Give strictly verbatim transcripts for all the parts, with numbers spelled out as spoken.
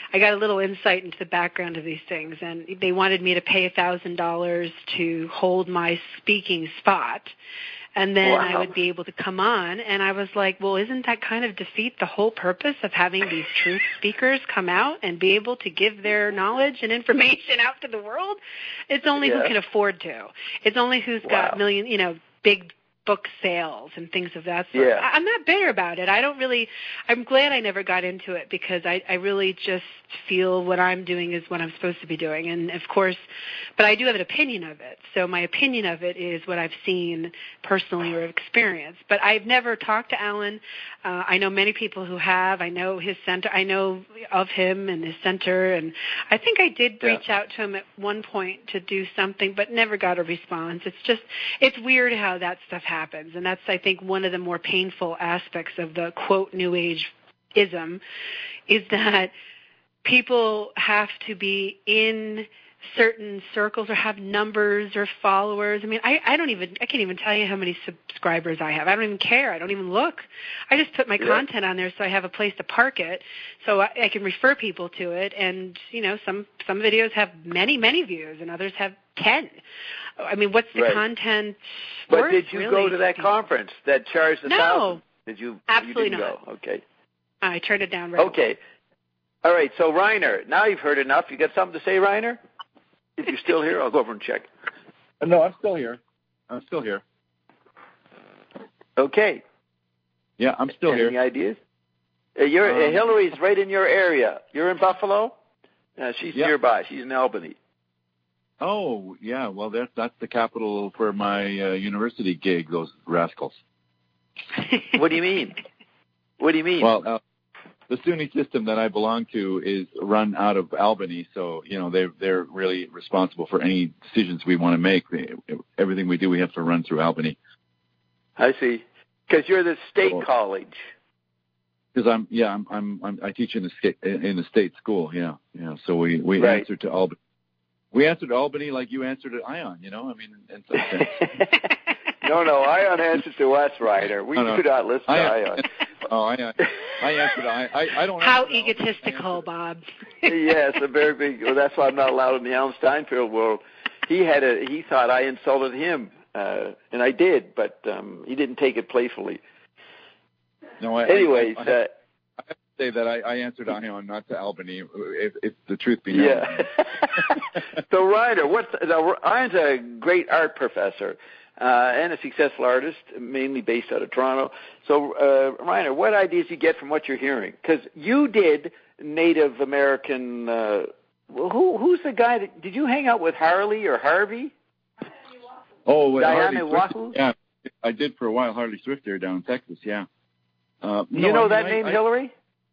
I got a little insight into the background of these things, and they wanted me to pay one thousand dollars to hold my speaking spot. And then wow. I would be able to come on, and I was like, well, isn't that kind of defeat the whole purpose of having these truth speakers come out and be able to give their knowledge and information out to the world? It's only yeah. who can afford to. It's only who's wow. got million, you know, big book sales and things of that sort. Yeah. I'm not bitter about it. I don't really, I'm glad I never got into it because I, I really just feel what I'm doing is what I'm supposed to be doing. And of course, but I do have an opinion of it. So my opinion of it is what I've seen personally or experienced. But I've never talked to Alan. Uh, I know many people who have. I know his center. I know of him and his center. And I think I did reach yeah. out to him at one point to do something, but never got a response. It's just, it's weird how that stuff happens. happens. And that's, I think, one of the more painful aspects of the, quote, New Age-ism is that people have to be in certain circles or have numbers or followers. I mean, I, I don't even, I can't even tell you how many subscribers I have. I don't even care. I don't even look. I just put my yeah. content on there so I have a place to park it so I, I can refer people to it. And, you know, some, some videos have many, many views and others have ten. I mean, what's the right. content But worth, did you really? go to that conference that charged a no. thousand? Did you? Absolutely you didn't not. Go? Okay. I turned it down right Okay. away. All right, so Reiner, now you've heard enough. You got something to say, Reiner? If you're still here, I'll go over and check. No, I'm still here. I'm still here. Okay. Yeah, I'm still Any here. Any ideas? Uh, you're, um, uh, Hillary's right in your area. You're in Buffalo? Uh, she's yeah. nearby. She's in Albany. Oh, yeah. Well, that's that's the capital for my uh, university gig, those rascals. What do you mean? What do you mean? Well, uh, the SUNY system that I belong to is run out of Albany, so, you know, they're, they're really responsible for any decisions we want to make. They, everything we do, we have to run through Albany. I see. Because you're the state so, college. Because I'm, yeah, I'm, I'm, I'm, I teach in the state, in the state school, yeah, yeah. So we, we right. answer to Albany. We answered Albany like you answered to Ion, you know? I mean, in some sense. no, no, Ion answers to us, Ryder. We no, no. do not listen Ion, to Ion. Oh, I, I answered. I, I, I don't. How egotistical, Bob. Yes, a very big. Well, that's why I'm not allowed in the Alan Steinfeld world. He had a. He thought I insulted him, uh, and I did, but um, he didn't take it playfully. No. I, Anyways, I, I, uh, I have to say that I, I answered Ion, not to Albany. If, if the truth be known. Yeah. So, Ryder, what's now, Ion's a great art professor. Uh, and a successful artist, mainly based out of Toronto. So, uh, Reiner, what ideas do you get from what you're hearing? Because you did Native American. Uh, well, who who's the guy that did you hang out with? Harley or Harvey? Oh, Diana Wahoo. Yeah, I did for a while. Harley Swift there down in Texas. Yeah. Uh, you no, know I that mean, name, I, No. Hillary?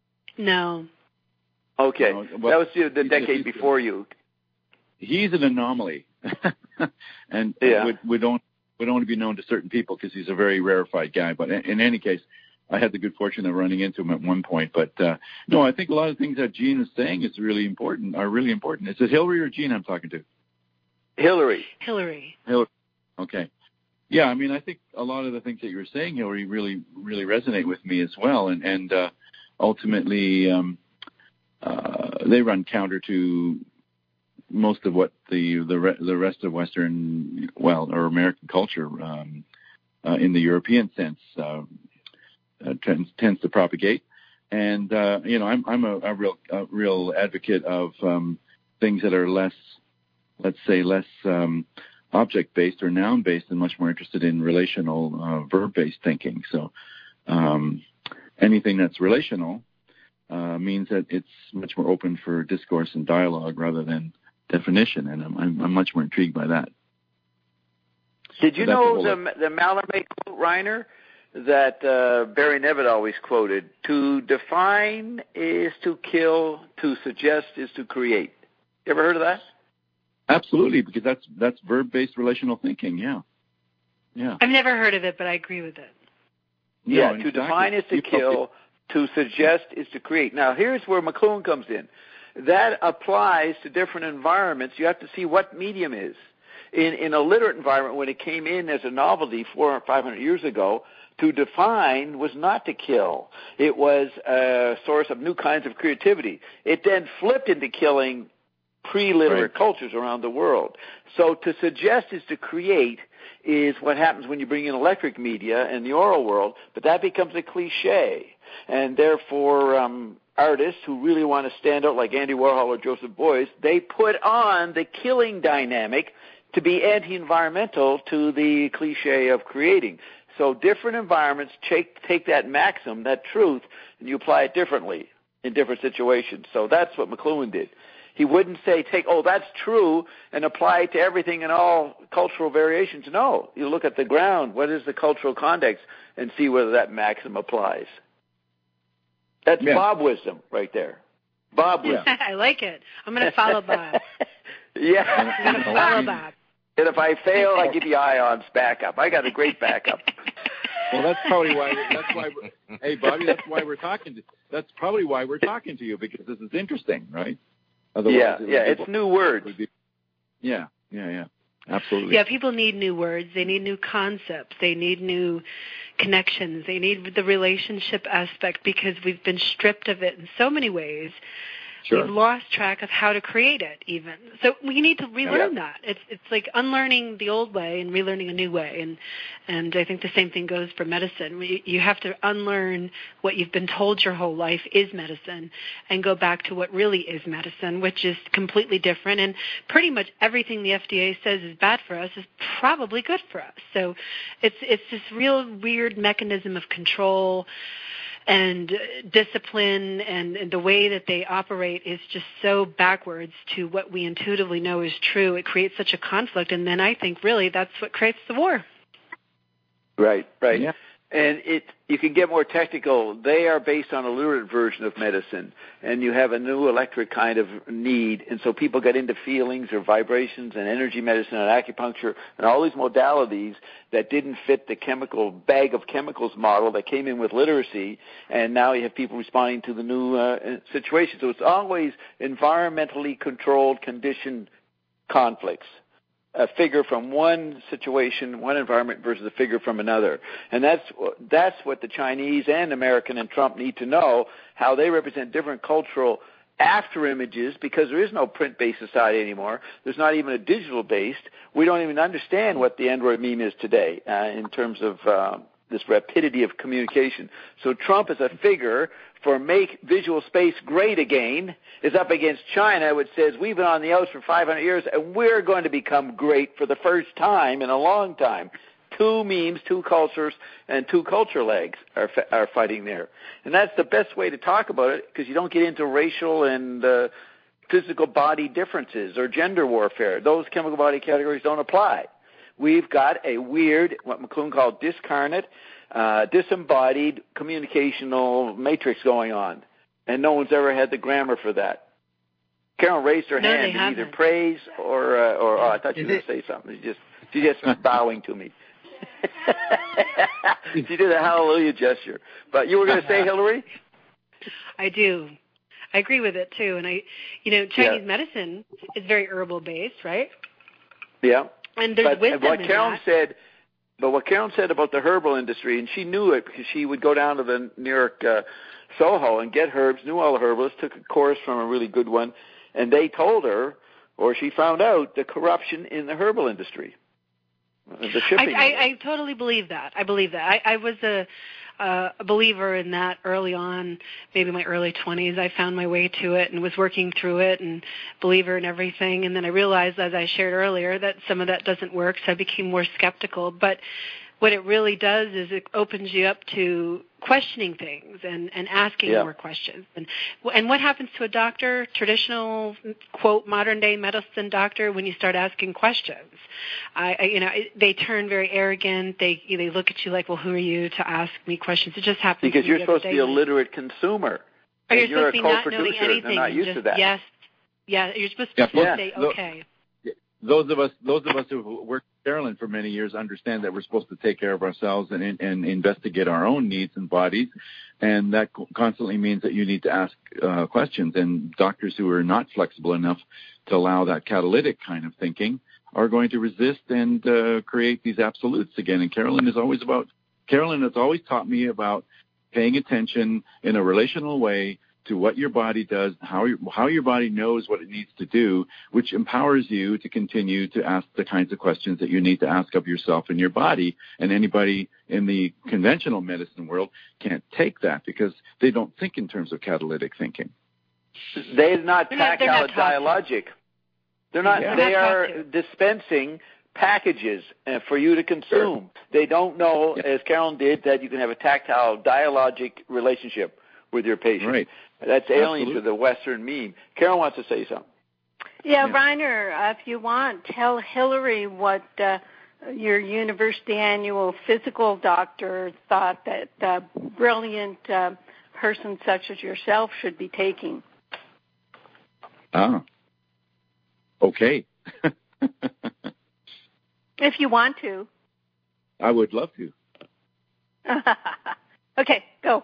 Okay, no, well, that was the decade before you. He's an anomaly, and yeah. we, we don't. would only be known to certain people because he's a very rarefied guy. But in, in any case, I had the good fortune of running into him at one point. But uh, no, I think a lot of things that Gene is saying is really important, are really important. Is it Hillary or Gene I'm talking to? Hillary. Hillary. Hillary. Okay. Yeah, I mean, I think a lot of the things that you were saying, Hillary, really, really resonate with me as well. And, and uh, ultimately, um, uh, they run counter to most of what the the, re- the rest of Western, well, or American culture um, uh, in the European sense uh, uh, tends, tends to propagate. And uh, you know, I'm I'm a, a real a real advocate of um, things that are less, let's say, less um, object-based or noun-based, and much more interested in relational uh, verb-based thinking. So um, anything that's relational uh, means that it's much more open for discourse and dialogue rather than definition, and I'm, I'm, I'm much more intrigued by that. Did you so know the the Mallarmé quote, Reiner, that uh, Barry Neville always quoted? To define is to kill, to suggest is to create. You ever heard of that? Absolutely, because that's that's verb-based relational thinking. Yeah, yeah. I've never heard of it, but I agree with it. Yeah, no, to exactly. define is to kill, to suggest is to create. Now, here's where McLuhan comes in. That applies to different environments. You have to see what medium is. In in a literate environment, when it came in as a novelty four or five hundred years ago, To define was not to kill. It was a source of new kinds of creativity. It then flipped into killing pre-literate right. cultures around the world. So to suggest is to create is what happens when you bring in electric media in the oral world, but that becomes a cliche. And therefore, um, artists who really want to stand out like Andy Warhol or Joseph Beuys, they put on the killing dynamic to be anti-environmental to the cliche of creating. So different environments take, take that maxim, that truth, and you apply it differently in different situations. So that's what McLuhan did. He wouldn't say, take, oh, that's true, and apply it to everything and all cultural variations. No, you look at the ground, what is the cultural context, and see whether that maxim applies. That's yeah. Bob wisdom right there. Bob wisdom. I like it. I'm going to follow Bob. yeah. I'm going to follow Bob. And if I fail, I give you Ion's backup. I got a great backup. Well, that's probably why. That's why. We're, hey, Bobby, that's why we're talking. To, that's probably why we're talking to you, because this is interesting, right? Otherwise, yeah, it yeah, it's be, new words. Be, yeah, yeah, yeah, absolutely. Yeah, people need new words. They need new concepts. They need new connections. They need the relationship aspect, because we've been stripped of it in so many ways. Sure. We've lost track of how to create it, even. So we need to relearn yeah. that. It's it's like unlearning the old way and relearning a new way. And and I think the same thing goes for medicine. We, you have to unlearn what you've been told your whole life is medicine and go back to what really is medicine, which is completely different. And pretty much everything the F D A says is bad for us is probably good for us. So it's it's this real weird mechanism of control and discipline, and, and the way that they operate is just so backwards to what we intuitively know is true. It creates such a conflict, and then I think really that's what creates the war. Right, right. Yeah. And it, you can get more technical. They are based on a literate version of medicine, and you have a new electric kind of need. And so people get into feelings or vibrations and energy medicine and acupuncture and all these modalities that didn't fit the chemical bag of chemicals model that came in with literacy. And now you have people responding to the new uh, situation. So it's always environmentally controlled, conditioned conflicts. A figure from one situation, one environment versus a figure from another. And that's that's what the Chinese and American and Trump need to know, how they represent different cultural after images, because there is no print-based society anymore. There's not even a digital-based. We don't even understand what the Android meme is today uh, in terms of uh, this rapidity of communication. So Trump is a figure for make visual space great again, is up against China, which says we've been on the outs for five hundred years and we're going to become great for the first time in a long time. Two memes, two cultures, and two culture legs are are fighting there. And that's the best way to talk about it, because you don't get into racial and uh, physical body differences or gender warfare. Those chemical body categories don't apply. We've got a weird, what McLuhan called discarnate, uh, disembodied communicational matrix going on. And no one's ever had the grammar for that. Carol raised her no, hand in either praise or, uh, or oh, I thought you were going to say something. She just, she just bowing to me. She did a hallelujah gesture. But you were going to say, Hillary? I do. I agree with it, too. And I, you know, Chinese yeah. medicine is very herbal-based, right? Yeah. And there's but wisdom what in Carolyn that. said, but what Carolyn said about the herbal industry, and she knew it because she would go down to the New York uh, Soho and get herbs, knew all the herbalists, took a course from a really good one, and they told her, or she found out, the corruption in the herbal industry. The shipping. I, I, I totally believe that. I believe that. I, I was a, uh, a believer in that early on, maybe my early twenties. I found my way to it and was working through it, and believer in everything. And then I realized, as I shared earlier, that some of that doesn't work, so I became more skeptical. But what it really does is it opens you up to questioning things and, and asking yeah. more questions. And and what happens to a doctor, traditional, quote, modern-day medicine doctor, when you start asking questions? I, I you know, it, they turn very arrogant. They they look at you like, well, who are you to ask me questions? It just happens because to you're me supposed to be a literate consumer. Or you're, you're supposed to be a not knowing anything. and not used just, to that. Yes, yeah, you're supposed yeah, to yeah. say, Look, okay. Those of us, those of us who worked with Carolyn for many years understand that we're supposed to take care of ourselves and, and investigate our own needs and bodies, and that constantly means that you need to ask uh, questions. And doctors who are not flexible enough to allow that catalytic kind of thinking are going to resist and uh, create these absolutes again. And Carolyn is always about Carolyn has always taught me about paying attention in a relational way to what your body does, how your, how your body knows what it needs to do, which empowers you to continue to ask the kinds of questions that you need to ask of yourself and your body. And anybody in the conventional medicine world can't take that because they don't think in terms of catalytic thinking. They're not They're not- they're tactile not taught. dialogic. They're not. Yeah. They They're not are taught dispensing packages uh, for you to consume. They don't know, Yeah. as Carolyn did, that you can have a tactile dialogic relationship with your patient. Right. That's alien Absolutely. to the Western meme. Carolyn wants to say something. Yeah, Yeah. Reiner, uh, if you want, tell Hillary what uh, your university annual physical doctor thought that a brilliant uh, person such as yourself should be taking. Ah. Okay. If you want to. I would love to. Okay, go.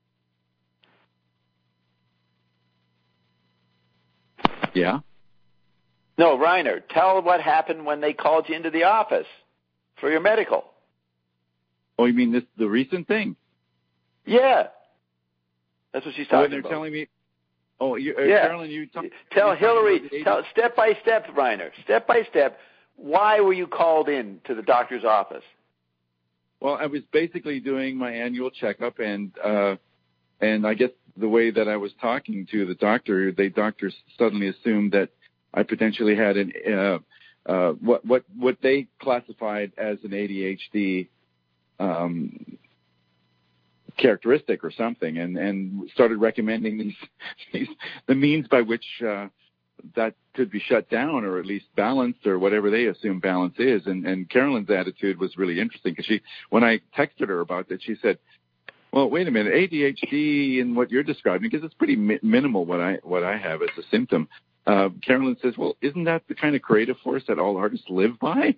Yeah. No, Reiner, tell what happened when they called you into the office for your medical. Oh, you mean this the recent thing? Yeah. That's what she's Oh, talking and they're about. telling me. Oh, you, uh, Yeah. Carolyn, you talk, Tell you're talking Hillary, about the tell step by step, Reiner, step by step, why were you called in to the doctor's office? Well, I was basically doing my annual checkup, and uh, and I guess the way that I was talking to the doctor, the doctor suddenly assumed that I potentially had an uh, uh, what what what they classified as an A D H D um, characteristic or something, and and started recommending these, these the means by which uh, that could be shut down or at least balanced or whatever they assume balance is. And, and Carolyn's attitude was really interesting because she, when I texted her about that, she said, well, wait a minute, A D H D and what you're describing, because it's pretty mi- minimal what I what I have as a symptom. Uh, Carolyn says, well, isn't that the kind of creative force that all artists live by?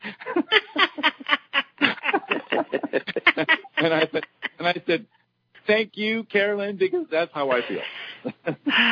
and I said, and I said, thank you, Carolyn, because that's how I feel.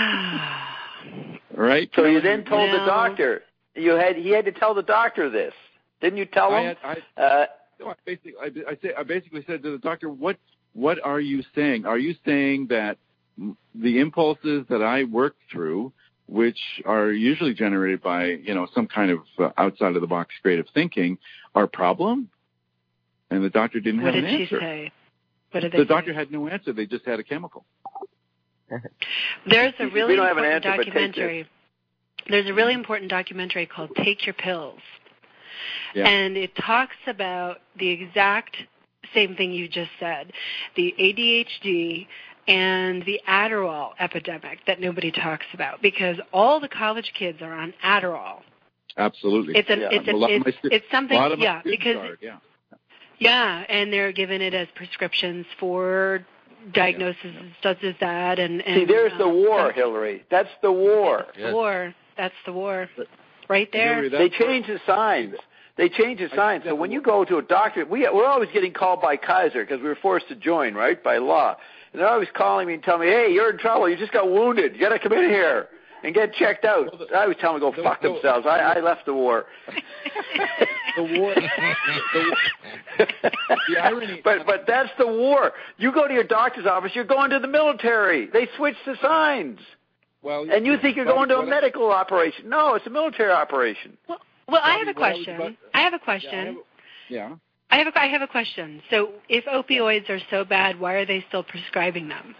Right? So you then told Well- the doctor. You had he had to tell the doctor this, didn't you? Tell I, him. had, I, uh, no, I basically, I, I, say, I basically said to the doctor, what what are you saying? Are you saying that the impulses that I work through, which are usually generated by, you know, some kind of uh, outside of the box creative thinking, are a problem? And the doctor didn't What have did an she answer. say? What did they The say? doctor had no answer. They just had a chemical. There's a We really don't have an important answer, but take documentary. There's a really important documentary called Take Your Pills. Yeah. And it talks about the exact same thing you just said, the A D H D and the Adderall epidemic that nobody talks about, because all the college kids are on Adderall. Absolutely. It's an, Yeah. it's, A an, lot of it's, my stu- it's something, a lot of my yeah, students because are, yeah. yeah, and they're given it as prescriptions for diagnosis such as that, and, and see, there's the uh, war, some- Hillary. That's the war. That's the war. That's the war. Right there. Hillary, They that's change the signs. They change the I signs. think So when that- you go to a doctor, we, we're always getting called by Kaiser because we were forced to join, right, by law. And they're always calling me and telling me, hey, you're in trouble. You just got wounded. You got to come in here and get checked out. Well, the- I always tell them to go the- fuck the- themselves. I, I left the war. the war. the, the irony. But but that's the war. You go to your doctor's office, you're going to the military. They switch the signs. Well, And you think you're going to a what I- medical operation. No, it's a military operation. Well, well I have a Bobby, what I was question. about- I have a Yeah, I question. have, yeah. I have a, I have a question. So if opioids are so bad, why are they still prescribing them?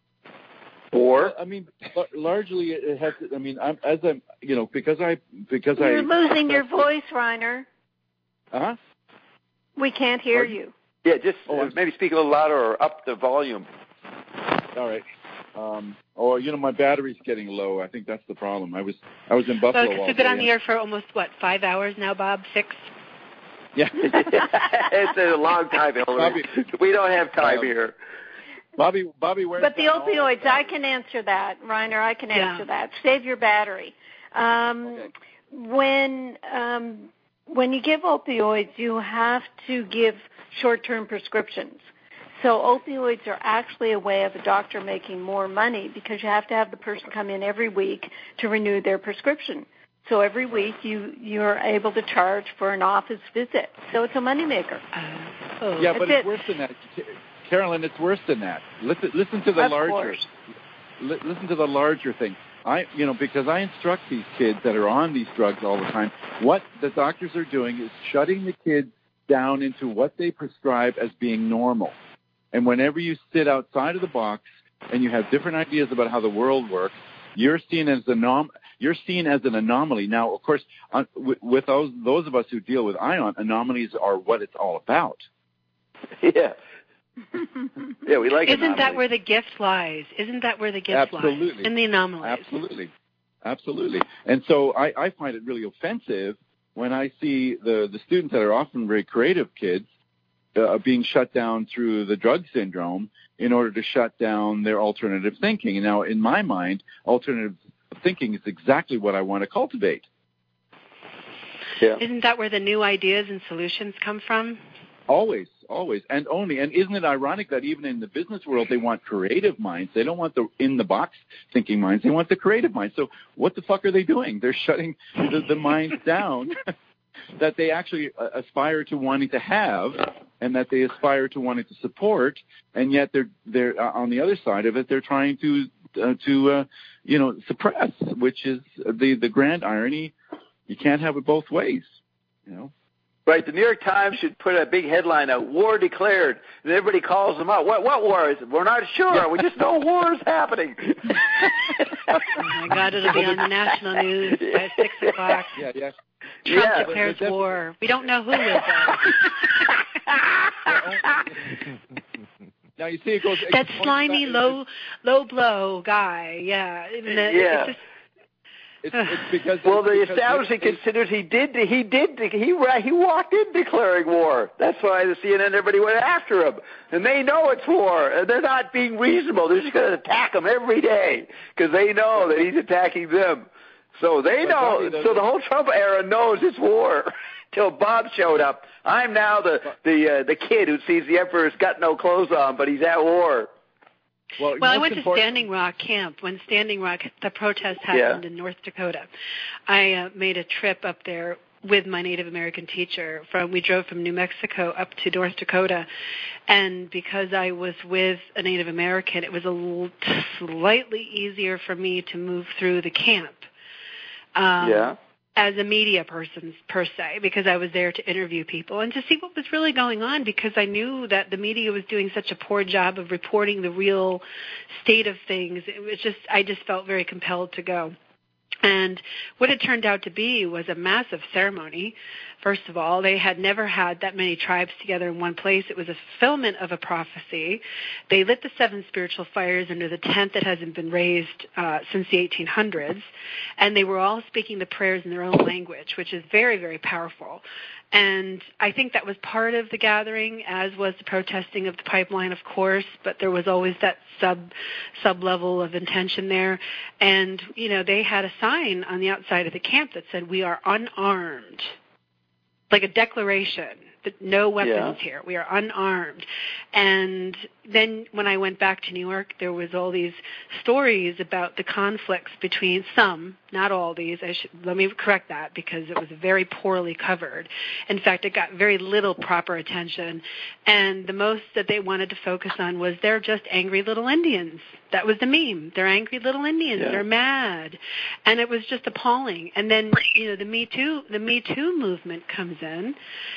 Or Well, I mean, l- largely it has. To, I mean, I'm, as I'm, you know, because I because You're I. losing your voice, Reiner. Uh huh. We can't hear Pardon? you. yeah, just Oh, uh, I'm- maybe speak a little louder or up the volume. All right. Um, or you know, my battery's getting low. I think that's the problem. I was I was in Buffalo So all we've day. been on the air for almost, what, five hours now, Bob? Six? Yeah. It's a long time, Hillary. Bobby- We don't have time Um, here. Bobby, Bobby, where's But the that all- opioids, I can answer that, Reiner. I can Yeah. answer that. Save your battery. Um, Okay. When um, when you give opioids, you have to give short-term prescriptions. So opioids are actually a way of a doctor making more money because you have to have the person come in every week to renew their prescription. So every week you you're able to charge for an office visit. So it's a moneymaker. Uh, oh. Yeah, but That's it's it. worse than that, Carolyn. It's worse than that. Listen, listen to the Of larger. course. Li- listen to the larger thing. I, you know, because I instruct these kids that are on these drugs all the time. What the doctors are doing is shutting the kids down into what they prescribe as being normal. And whenever you sit outside of the box and you have different ideas about how the world works, you're seen as anom- you're seen as an anomaly. Now, of course, on, with, with those those of us who deal with ION, anomalies are what it's all about. Yeah. Yeah, we like Isn't anomalies. that where the gift lies? Isn't that where the gift Absolutely. lies? In the anomalies. Absolutely. Absolutely. And so I, I find it really offensive when I see the, the students that are often very creative kids uh, being shut down through the drug syndrome in order to shut down their alternative thinking. And now, in my mind, alternative thinking is exactly what I want to cultivate. Yeah. Isn't that where the new ideas and solutions come from? Always, always, and only. And isn't it ironic that even in the business world, they want creative minds. They don't want the in-the-box thinking minds. They want the creative minds. So what the fuck are they doing? They're shutting the, the minds down that they actually uh, aspire to wanting to have and that they aspire to wanting to support, and yet they're, they're uh, on the other side of it, they're trying to, uh, to uh, you know, suppress, which is the, the grand irony. You can't have it both ways, you know. Right, the New York Times should put a big headline out, war declared, and everybody calls them out. What what war is it? We're not sure. We just know war is happening. Oh, my God, it'll be on the national news by six o'clock. Yeah, yeah. Trump Yeah, declares but- but war. We don't know who lives there. Now, you see, it goes... it That points slimy, back- low low blow guy, yeah. Even the, Yeah. It's just, It's, it's because... Well, the because establishment they- considers he did, he did, he he walked in declaring war. That's why the C N N, everybody went after him. And they know it's war, and they're not being reasonable. They're just going to attack him every day because they know that he's attacking them. So they But know, Bobby, the- so the whole Trump era knows it's war. Till Bob showed up. I'm now the the uh, the kid who sees the emperor's got no clothes on, but he's at war. Well, well, I most went to important- Standing Rock Camp when Standing Rock, the protest happened Yeah. in North Dakota. I uh, made a trip up there with my Native American teacher. From we drove from New Mexico up to North Dakota, and because I was with a Native American, it was a l- slightly easier for me to move through the camp. Um, Yeah. As a media person, per se, because I was there to interview people and to see what was really going on, because I knew that the media was doing such a poor job of reporting the real state of things. It was just, I just felt very compelled to go. And what it turned out to be was a massive ceremony. First of all, they had never had that many tribes together in one place. It was a fulfillment of a prophecy. They lit the seven spiritual fires under the tent that hasn't been raised uh, since the eighteen hundreds, and they were all speaking the prayers in their own language, which is very, very powerful. And I think that was part of the gathering, as was the protesting of the pipeline, of course, but there was always that sub sub level of intention there. And, you know, they had a sign on the outside of the camp that said, "We are unarmed," like a declaration that no weapons Yeah. here. We are unarmed. And then when I went back to New York, there was all these stories about the conflicts between some, not all these. I should, let me correct that, because it was very poorly covered. In fact, it got very little proper attention. And the most that they wanted to focus on was they're just angry little Indians. That was the meme. They're angry little Indians. Yeah. They're mad. And it was just appalling. And then, you know, the Me Too, the Me Too movement comes in,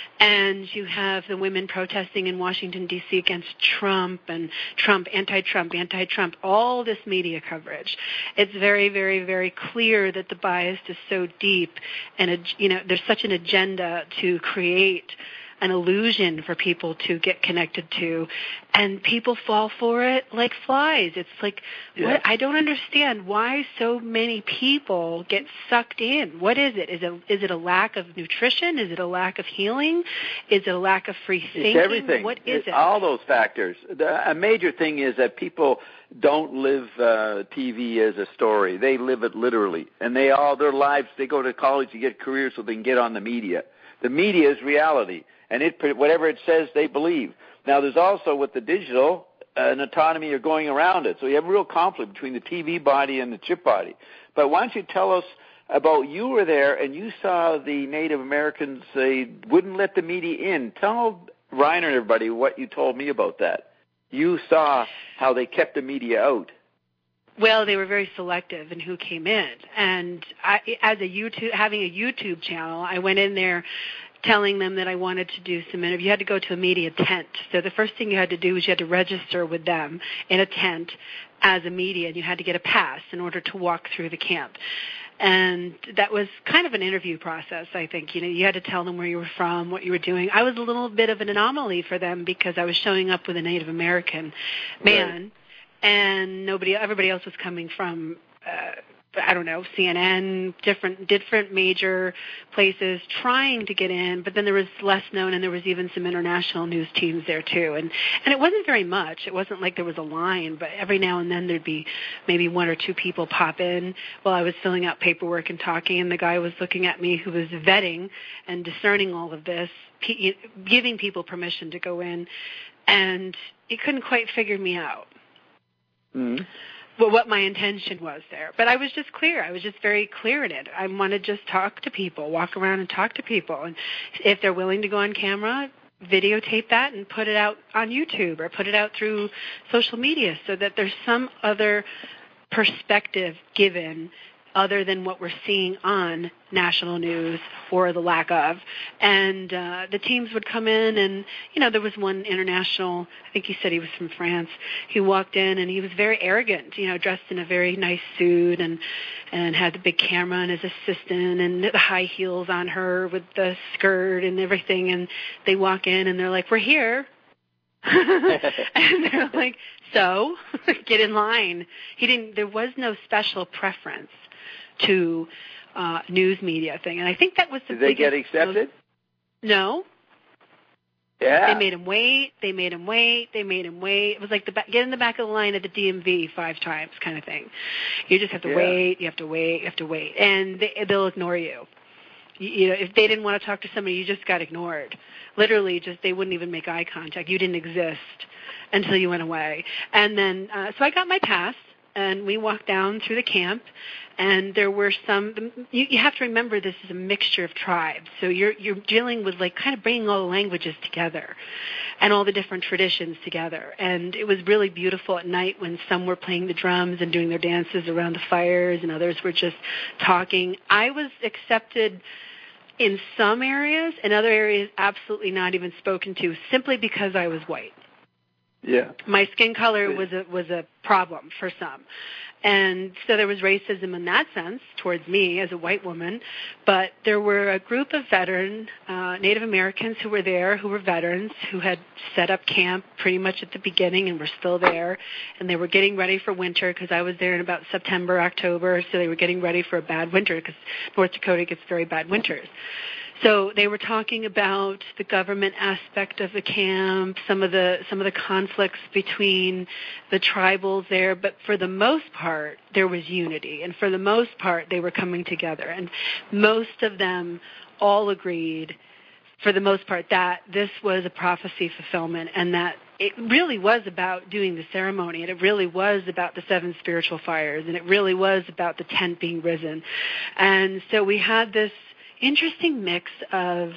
and you have the women protesting in Washington, D C against Trump and Trump, anti-Trump, anti-Trump, all this media coverage. It's very, very, very clear that the bias is so deep, and, you know, there's such an agenda to create an illusion for people to get connected to, and people fall for it like flies. It's like, Yeah. what, I don't understand why so many people get sucked in. What is it? Is it is it a lack of nutrition? Is it a lack of healing? Is it a lack of free thinking? It's everything. What is It's it? all those factors. The, a major thing is that people don't live uh, T V as a story. They live it literally. And they all, their lives, they go to college to get careers so they can get on the media. The media is reality. And it, whatever it says, they believe. Now, there's also, with the digital, uh, an autonomy or going around it. So you have a real conflict between the T V body and the chip body. But why don't you tell us about you were there and you saw the Native Americans, they wouldn't let the media in. Tell Ryan and everybody what you told me about that. You saw how they kept the media out. Well, they were very selective in who came in. And I, as a YouTube, having a YouTube channel, I went in there telling them that I wanted to do some interviews. You had to go to a media tent. So the first thing you had to do was you had to register with them in a tent as a media, and you had to get a pass in order to walk through the camp. And that was kind of an interview process, I think. You know, you had to tell them where you were from, what you were doing. I was a little bit of an anomaly for them because I was showing up with a Native American man, right. And nobody, everybody else was coming from, uh, I don't know, C N N, different different major places trying to get in, but then there was less known, and there was even some international news teams there too. And and it wasn't very much. It wasn't like there was a line, but every now and then there'd be maybe one or two people pop in while I was filling out paperwork and talking, and the guy was looking at me who was vetting and discerning all of this, giving people permission to go in, and he couldn't quite figure me out. Mm-hmm. Well, what my intention was there. But I was just clear. I was just very clear in it. I want to just talk to people, walk around and talk to people. And if they're willing to go on camera, videotape that and put it out on YouTube or put it out through social media so that there's some other perspective given other than what we're seeing on national news or the lack of. And uh, the teams would come in and, you know, there was one international, I think he said he was from France. He walked in and he was very arrogant, you know, dressed in a very nice suit and, and had the big camera and his assistant and the high heels on her with the skirt and everything. And they walk in and they're like, we're here. And they're like, so get in line. He didn't, there was no special preference to uh, news media thing. And I think that was the Did they biggest, get accepted? No. Yeah. They made him wait. They made him wait. They made him wait. It was like the back, get in the back of the line at the D M V five times kind of thing. You just have to yeah. wait. You have to wait. You have to wait. And they, they'll ignore you. you. You know, if they didn't want to talk to somebody, you just got ignored. Literally, just they wouldn't even make eye contact. You didn't exist until you went away. And then, uh, so I got my pass. And we walked down through the camp, and there were some. You, you have to remember, this is a mixture of tribes. So you're you're dealing with like kind of bringing all the languages together, and all the different traditions together. And it was really beautiful at night when some were playing the drums and doing their dances around the fires, and others were just talking. I was accepted in some areas, and other areas absolutely not even spoken to, simply because I was white. Yeah. My skin color was a was a problem for some. And so there was racism in that sense towards me as a white woman. But there were a group of veteran uh, Native Americans who were there, who were veterans, who had set up camp pretty much at the beginning and were still there. And they were getting ready for winter because I was there in about September, October. So they were getting ready for a bad winter because North Dakota gets very bad winters. So they were talking about the government aspect of the camp, some of the some of the conflicts between the tribals there, but for the most part, there was unity, and for the most part, they were coming together, and most of them all agreed, for the most part, that this was a prophecy fulfillment, and that it really was about doing the ceremony, and it really was about the seven spiritual fires, and it really was about the tent being risen. And so we had this interesting mix of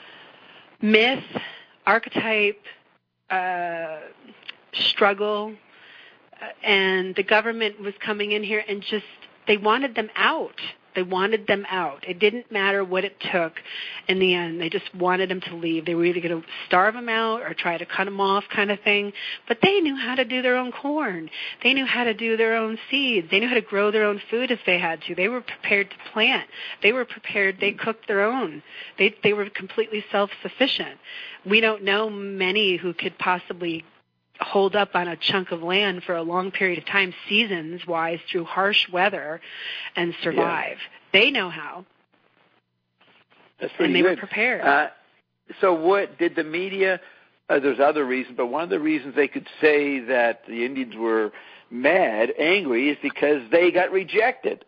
myth, archetype, uh, struggle, uh, and the government was coming in here and just, they wanted them out. They wanted them out. It didn't matter what it took in the end. They just wanted them to leave. They were either going to starve them out or try to cut them off kind of thing. But they knew how to do their own corn. They knew how to do their own seeds. They knew how to grow their own food if they had to. They were prepared to plant. They were prepared. They cooked their own. They, they were completely self-sufficient. We don't know many who could possibly hold up on a chunk of land for a long period of time, seasons-wise, through harsh weather, and survive. Yeah. They know how. That's pretty and they good. were prepared. Uh, so what did the media, uh, there's other reasons, but one of the reasons they could say that the Indians were mad, angry, is because they got rejected.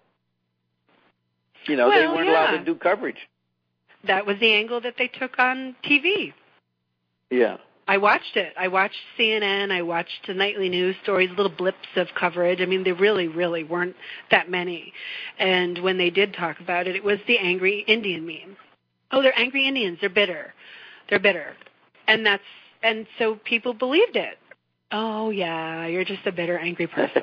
You know, well, they weren't yeah. allowed to do coverage. That was the angle that they took on T V. Yeah. I watched it. I watched C N N. I watched the nightly news stories, little blips of coverage. I mean, there really, really weren't that many. And when they did talk about it, it was the angry Indian meme. Oh, they're angry Indians. They're bitter. They're bitter. And that's and so people believed it. Oh, yeah, you're just a bitter, angry person.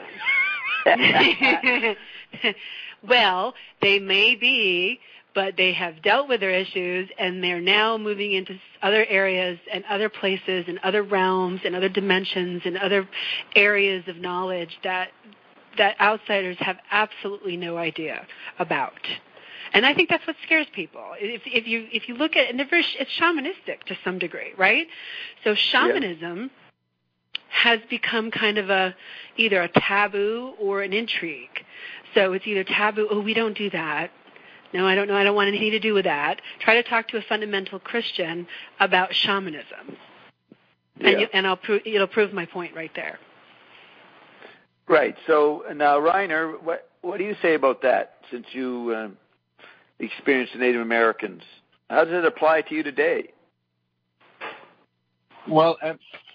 Well, they may be, but they have dealt with their issues, and they're now moving into other areas and other places and other realms and other dimensions and other areas of knowledge that that outsiders have absolutely no idea about. And I think that's what scares people. If, if you if you look at it, and very, it's shamanistic to some degree, right? So shamanism yeah. has become kind of a either a taboo or an intrigue. So it's either taboo, oh, we don't do that. No, I don't know. I don't want anything to do with that. Try to talk to a fundamental Christian about shamanism, yeah. and, you, and I'll pro- it'll prove my point right there. Right. So now, Reiner, what what do you say about that? Since you um, experienced the Native Americans, how does it apply to you today? Well, uh,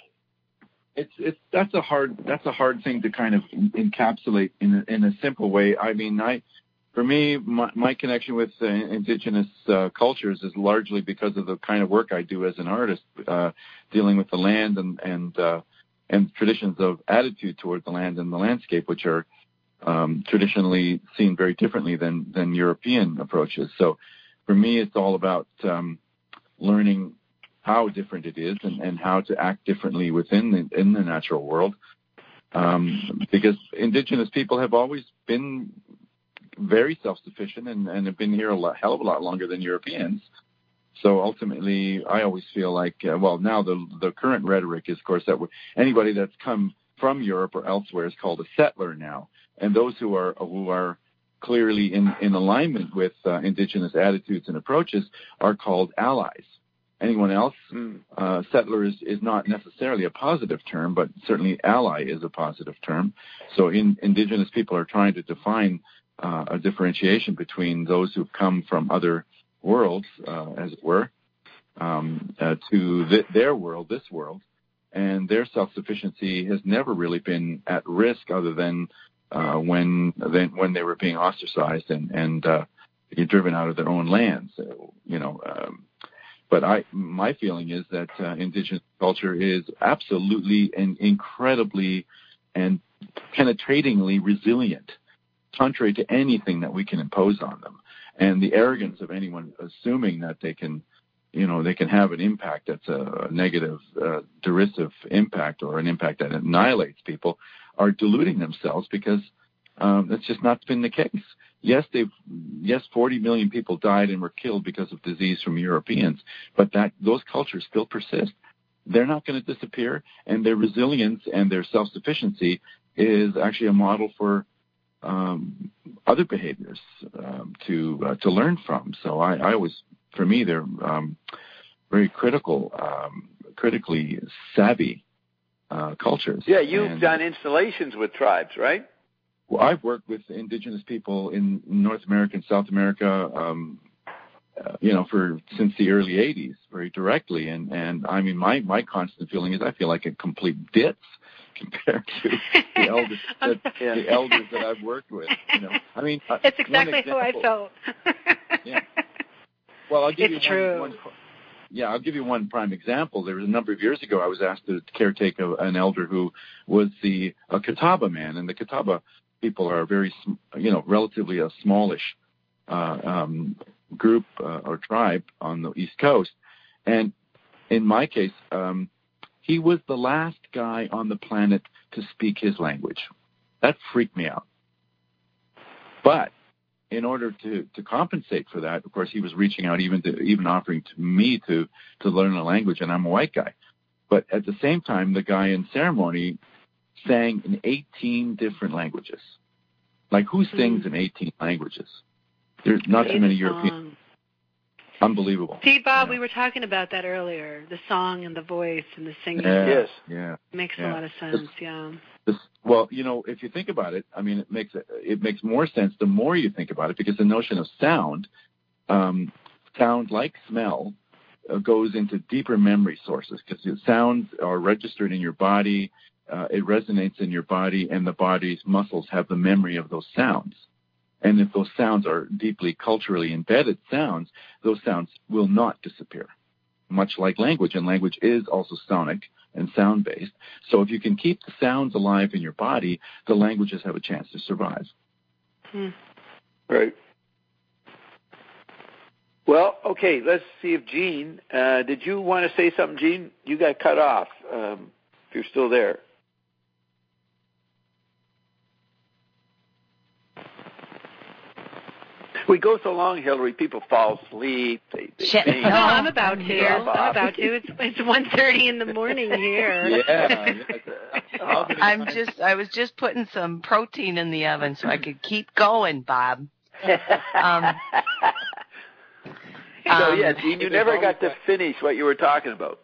it's it's that's a hard that's a hard thing to kind of encapsulate in a, in a simple way. I mean, I. For me, my, my connection with uh, indigenous uh, cultures is largely because of the kind of work I do as an artist, uh, dealing with the land and and uh, and traditions of attitude toward the land and the landscape, which are um, traditionally seen very differently than than European approaches. So, for me, it's all about um, learning how different it is and, and how to act differently within the, in the natural world, um, because indigenous people have always been very self-sufficient and, and have been here a lot, hell of a lot longer than Europeans. So ultimately, I always feel like, uh, well, now the the current rhetoric is, of course, that anybody that's come from Europe or elsewhere is called a settler now, and those who are who are clearly in, in alignment with uh, indigenous attitudes and approaches are called allies. Anyone else, mm. uh, settler is, is not necessarily a positive term, but certainly ally is a positive term. So in, indigenous people are trying to define Uh, a differentiation between those who've come from other worlds, uh, as it were, um, uh, to th- their world, this world, and their self-sufficiency has never really been at risk, other than uh, when then, when they were being ostracized and and uh, driven out of their own lands. So, you know, um, but I my feeling is that uh, indigenous culture is absolutely and incredibly and penetratingly resilient, contrary to anything that we can impose on them. And the arrogance of anyone assuming that they can, you know, they can have an impact that's a negative, uh, derisive impact or an impact that annihilates people are deluding themselves, because um, that's just not been the case. Yes, they've, yes, forty million people died and were killed because of disease from Europeans, but that those cultures still persist. They're not going to disappear, and their resilience and their self-sufficiency is actually a model for Um, other behaviors um, to uh, to learn from. So I, I always, for me, they're um, very critical, um, critically savvy uh, cultures. Yeah, you've and, done installations with tribes, right? Well, I've worked with indigenous people in North America and South America, um, uh, you know, for since the early eighties, very directly. And, and I mean, my, my constant feeling is I feel like a complete ditz compared to the elders, that, yeah. the elders that I've worked with. You know, I mean, it's exactly how I felt. Yeah. Well, I'll give it's you true. one, one. Yeah, I'll give you one prime example. There was a number of years ago, I was asked to caretake a, an elder who was the a Catawba man, and the Catawba people are very, you know, relatively a smallish uh, um, group uh, or tribe on the East Coast, and in my case. Um, He was the last guy on the planet to speak his language. That freaked me out. But in order to, to compensate for that, of course, he was reaching out, even to even offering to me to, to learn a language, and I'm a white guy. But at the same time, the guy in ceremony sang in eighteen different languages. Like, who sings mm-hmm. in eighteen languages? There's not too many Europeans. Unbelievable. See, Bob, you know. we were talking about that earlier, the song and the voice and the singing. Yeah, yes. Yeah. It makes yeah. a lot of sense, this, yeah. This, well, you know, if you think about it, I mean, it makes it makes more sense the more you think about it, because the notion of sound, um, sound like smell, uh, goes into deeper memory sources because the sounds are registered in your body. Uh, it resonates in your body, and the body's muscles have the memory of those sounds. And if those sounds are deeply culturally embedded sounds, those sounds will not disappear, much like language. And language is also sonic and sound-based. So if you can keep the sounds alive in your body, the languages have a chance to survive. Hmm. Right. Well, okay, let's see if Gene, uh, did you want to say something, Gene? You got cut off, um, if you're still there. We go so long, Hillary, people fall asleep. They, they Shit. faint. No, I'm about to. Drop off. I'm about to. It's it's one thirty in the morning here. Yeah. I'm just, I was just putting some protein in the oven so I could keep going, Bob. Um, so, um, yeah, Gene, you never got to finish what you were talking about.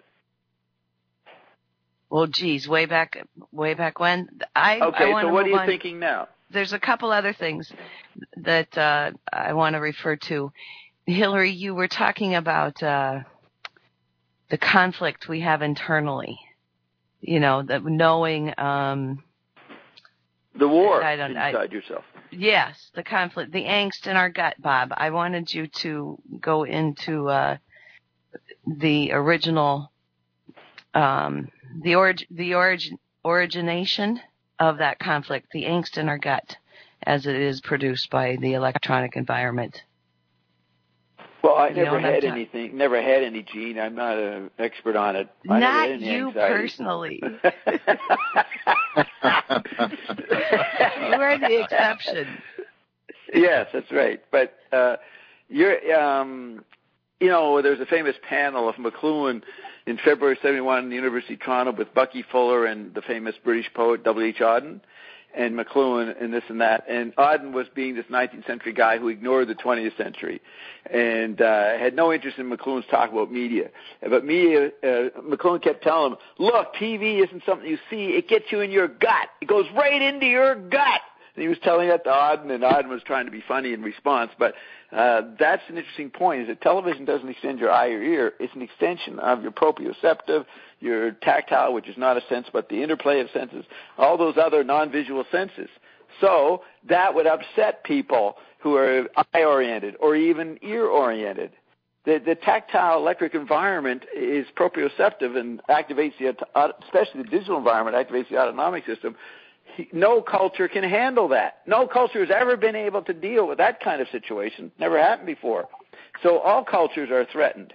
Well, geez, way back, way back when. I, Okay, I so what are you on. thinking now? There's a couple other things that uh, I want to refer to. Hillary, you were talking about uh, the conflict we have internally. You know, that knowing. Um, The war I don't, inside I, yourself. Yes, the conflict, the angst in our gut, Bob. I wanted you to go into uh, the original, um, the orig- the origin origination of that conflict, the angst in our gut, as it is produced by the electronic environment. Well, I You never know, had ta- anything, never had any, Gene. I'm not an expert on it. I never Not had any you anxiety. personally. You are the exception. Yes, that's right. But uh, you're, um, you know, there's a famous panel of McLuhan in February seventy-one in the University of Toronto with Bucky Fuller and the famous British poet W H Auden and McLuhan and this and that. And Auden was being this nineteenth century guy who ignored the twentieth century and uh, had no interest in McLuhan's talk about media. But media, uh, McLuhan kept telling him, look, T V isn't something you see. It gets you in your gut. It goes right into your gut. And he was telling that to Auden, and Auden was trying to be funny in response. But uh, that's an interesting point, is that television doesn't extend your eye or ear. It's an extension of your proprioceptive, your tactile, which is not a sense, but the interplay of senses, all those other non-visual senses. So that would upset people who are eye-oriented or even ear-oriented. The, the tactile electric environment is proprioceptive and activates the, especially the digital environment, activates the autonomic system. No culture can handle that. No culture has ever been able to deal with that kind of situation. Never happened before. So all cultures are threatened.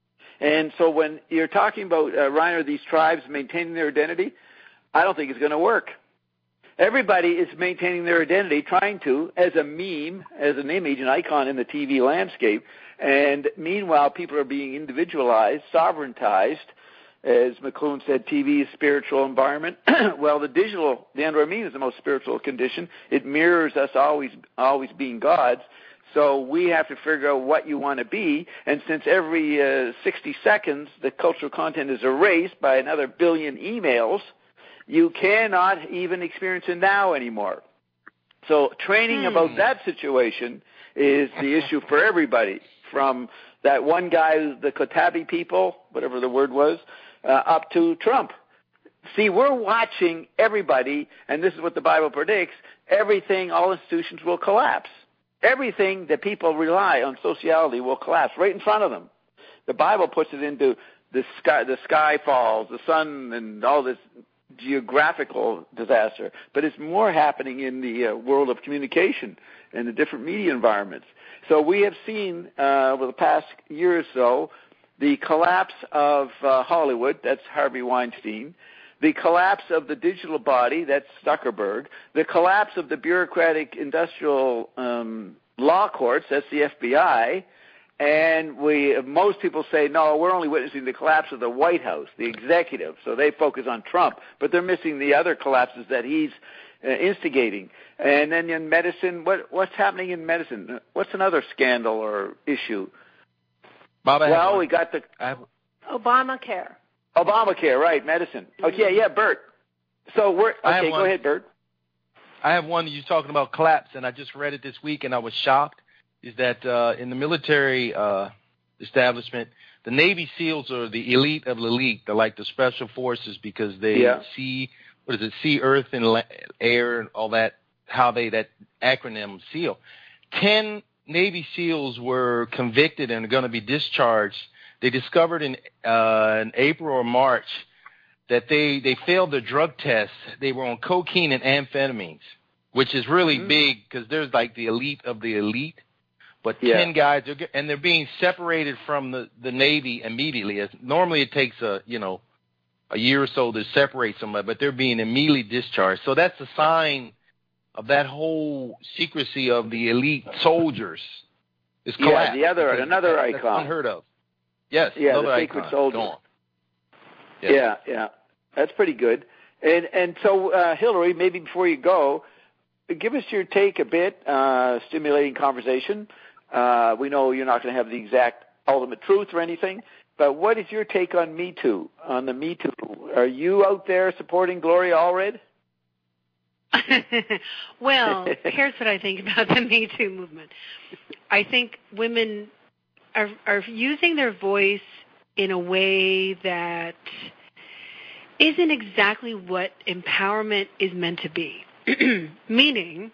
And so when you're talking about, uh, Reiner, these tribes maintaining their identity, I don't think it's going to work. Everybody is maintaining their identity, trying to, as a meme, as an image, an icon in the T V landscape. And meanwhile, people are being individualized, sovereigntized. As McLuhan said, T V is spiritual environment. Well, the digital, the Android meme is the most spiritual condition. It mirrors us always, always being gods. So we have to figure out what you want to be. And since every uh, sixty seconds the cultural content is erased by another billion emails, you cannot even experience it now anymore. So training hmm. about that situation is the issue for everybody, from that one guy, the Kotabi people, whatever the word was, Uh, up to Trump. See, we're watching everybody, and this is what the Bible predicts, everything, all institutions will collapse. Everything that people rely on, sociality, will collapse right in front of them. The Bible puts it into the sky, the sky falls, the sun, and all this geographical disaster. But it's more happening in the uh, world of communication and the different media environments. So we have seen uh, over the past year or so the collapse of uh, Hollywood, that's Harvey Weinstein, the collapse of the digital body, that's Zuckerberg, the collapse of the bureaucratic industrial um, law courts, that's the F B I, and we most people say, no, we're only witnessing the collapse of the White House, the executive, so they focus on Trump, but they're missing the other collapses that he's uh, instigating. And then in medicine, what, what's happening in medicine? What's another scandal or issue? Bob, I well, have we got the I have, Obamacare. Obamacare, right? Medicine. Okay, yeah, yeah, Bert. So we're okay. Go ahead, Bert. I have one. You're talking about collapse, and I just read it this week, and I was shocked. Is that uh, in the military uh, establishment, the Navy SEALs are the elite of the elite. They're like the special forces because they Yeah. see, what is it, sea, earth, and la- air, and all that, how they, that acronym SEAL. Ten Navy SEALs were convicted and are going to be discharged. They discovered in, uh, in April or March that they, they failed their drug tests. They were on cocaine and amphetamines, which is really mm-hmm. big because there's like the elite of the elite. But yeah. ten guys, and they're being separated from the, the Navy immediately. As normally it takes a, you know, a year or so to separate somebody, but they're being immediately discharged. So that's a sign of that whole secrecy of the elite soldiers. Is collapsed. Yeah, the other, another that, icon. That's unheard of. Yes, yeah, another the secret icon. soldier. Gone. Yes. Yeah, yeah. That's pretty good. And and so, uh, Hillary, maybe before you go, give us your take a bit, uh, stimulating conversation. Uh, we know you're not going to have the exact ultimate truth or anything, but what is your take on Me Too, on the Me Too? Are you out there supporting Gloria Allred? Well, here's what I think about the Me Too movement. I think women are, are using their voice in a way that isn't exactly what empowerment is meant to be. Meaning,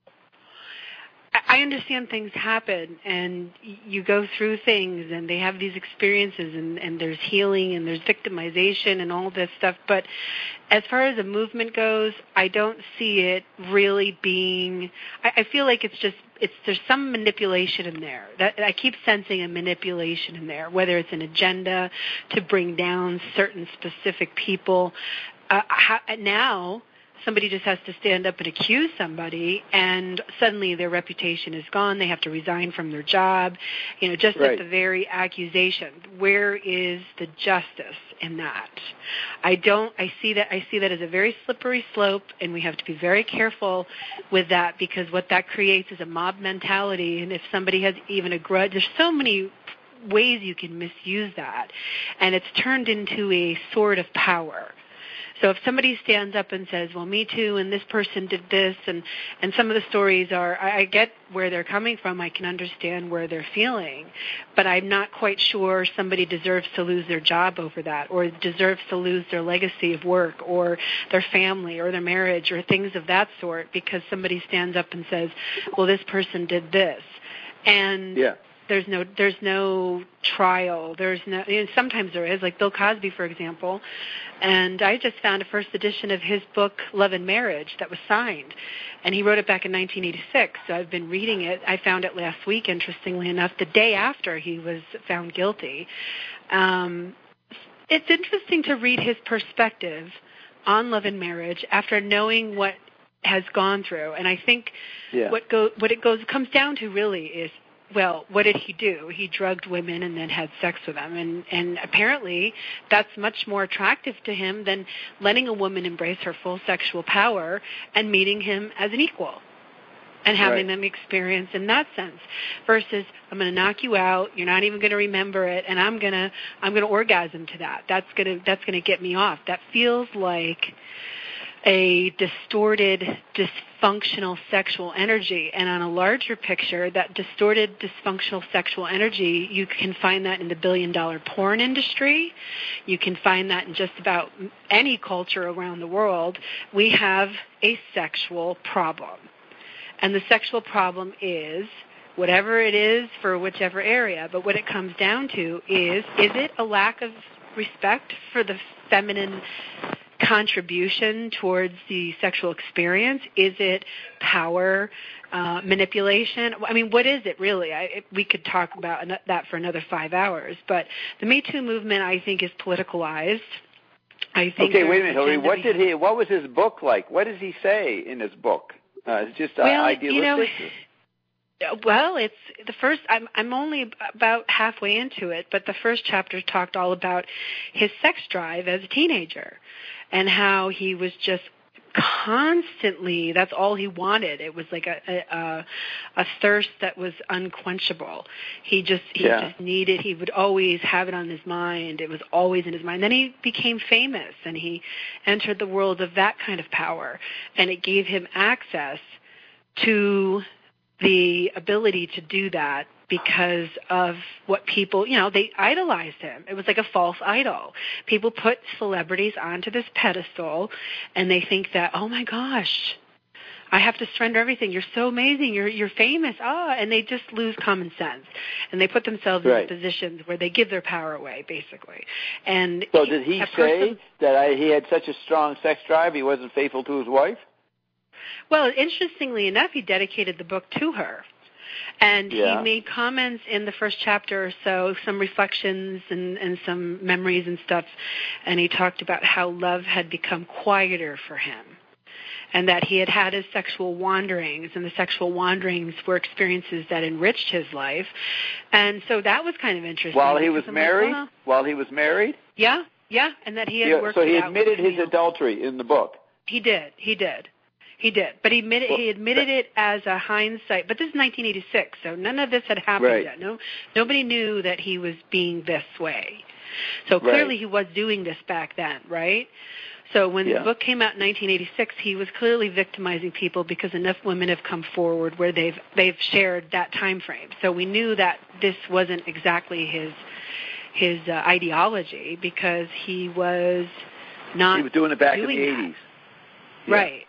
I understand things happen and you go through things and they have these experiences and, and there's healing and there's victimization and all this stuff. But as far as the movement goes, I don't see it really being, I, I feel like it's just, it's, there's some manipulation in there. That, I keep sensing a manipulation in there, whether it's an agenda to bring down certain specific people. Uh, how, now, somebody just has to stand up and accuse somebody, and suddenly their reputation is gone. They have to resign from their job. You know, just right. at the very accusation. Where is the justice in that? I don't. I see that. I see that as a very slippery slope, and we have to be very careful with that because what that creates is a mob mentality. And if somebody has even a grudge, there's so many ways you can misuse that, and it's turned into a sword of power. So if somebody stands up and says, well, Me Too, and this person did this, and, and some of the stories are, I, I get where they're coming from. I can understand where they're feeling. But I'm not quite sure somebody deserves to lose their job over that or deserves to lose their legacy of work or their family or their marriage or things of that sort because somebody stands up and says, well, this person did this. And yeah. There's no, there's no trial. There's no. You know, sometimes there is, like Bill Cosby, for example. And I just found a first edition of his book, Love and Marriage, that was signed, and he wrote it back in nineteen eighty-six. So I've been reading it. I found it last week, interestingly enough, the day after he was found guilty. Um, it's interesting to read his perspective on love and marriage after knowing what has gone through. And I think yeah. what go, what it goes comes down to really is, well, what did he do? He drugged women and then had sex with them. And, and apparently that's much more attractive to him than letting a woman embrace her full sexual power and meeting him as an equal and having right. them experience in that sense versus I'm going to knock you out, you're not even going to remember it, and I'm going to I'm going to orgasm to that. That's going to that's going to get me off. That feels like a distorted, dysfunctional sexual energy. And on a larger picture, that distorted, dysfunctional sexual energy, you can find that in the billion-dollar porn industry. You can find that in just about any culture around the world. We have a sexual problem. And the sexual problem is whatever it is for whichever area. But what it comes down to is, is it a lack of respect for the feminine contribution towards the sexual experience? Is it power, uh, manipulation? I mean, what is it really? I, we could talk about that for another five hours. But the Me Too movement, I think, is politicalized. I think. Okay, wait a minute, Hillary. What did he? What was his book like? What does he say in his book? Uh, it's just uh, well, idealistic. You know, well, it's the first. I'm I'm only about halfway into it, but the first chapter talked all about his sex drive as a teenager, and how he was just constantly. That's all he wanted. It was like a a, a thirst that was unquenchable. He just he yeah. just needed. He would always have it on his mind. It was always in his mind. Then he became famous, and he entered the world of that kind of power, and it gave him access to the ability to do that because of what people, you know, they idolized him. It was like a false idol. People put celebrities onto this pedestal, and they think that, oh my gosh, I have to surrender everything. You're so amazing. You're you're famous. Ah, and they just lose common sense, and they put themselves right. in positions where they give their power away, basically. And so, did he say person, that I, he had such a strong sex drive he wasn't faithful to his wife? Well, interestingly enough, he dedicated the book to her. And yeah. he made comments in the first chapter or so, some reflections and, and some memories and stuff, and he talked about how love had become quieter for him, and that he had had his sexual wanderings, and the sexual wanderings were experiences that enriched his life. And so that was kind of interesting. While he was I'm married? Like, well, While he was married? Yeah, yeah, and that he had yeah, worked So he it out admitted with his Camille. adultery in the book? He did, he did. He did, but he admitted, well, he admitted it as a hindsight. But this is nineteen eighty-six, so none of this had happened right. yet. No, nobody knew that he was being this way. So clearly right. he was doing this back then, right? So when yeah. the book came out in nineteen eighty-six, he was clearly victimizing people because enough women have come forward where they've they've shared that time frame. So we knew that this wasn't exactly his his uh, ideology because he was not. He was doing it back doing in the that. eighties. Yeah. Right.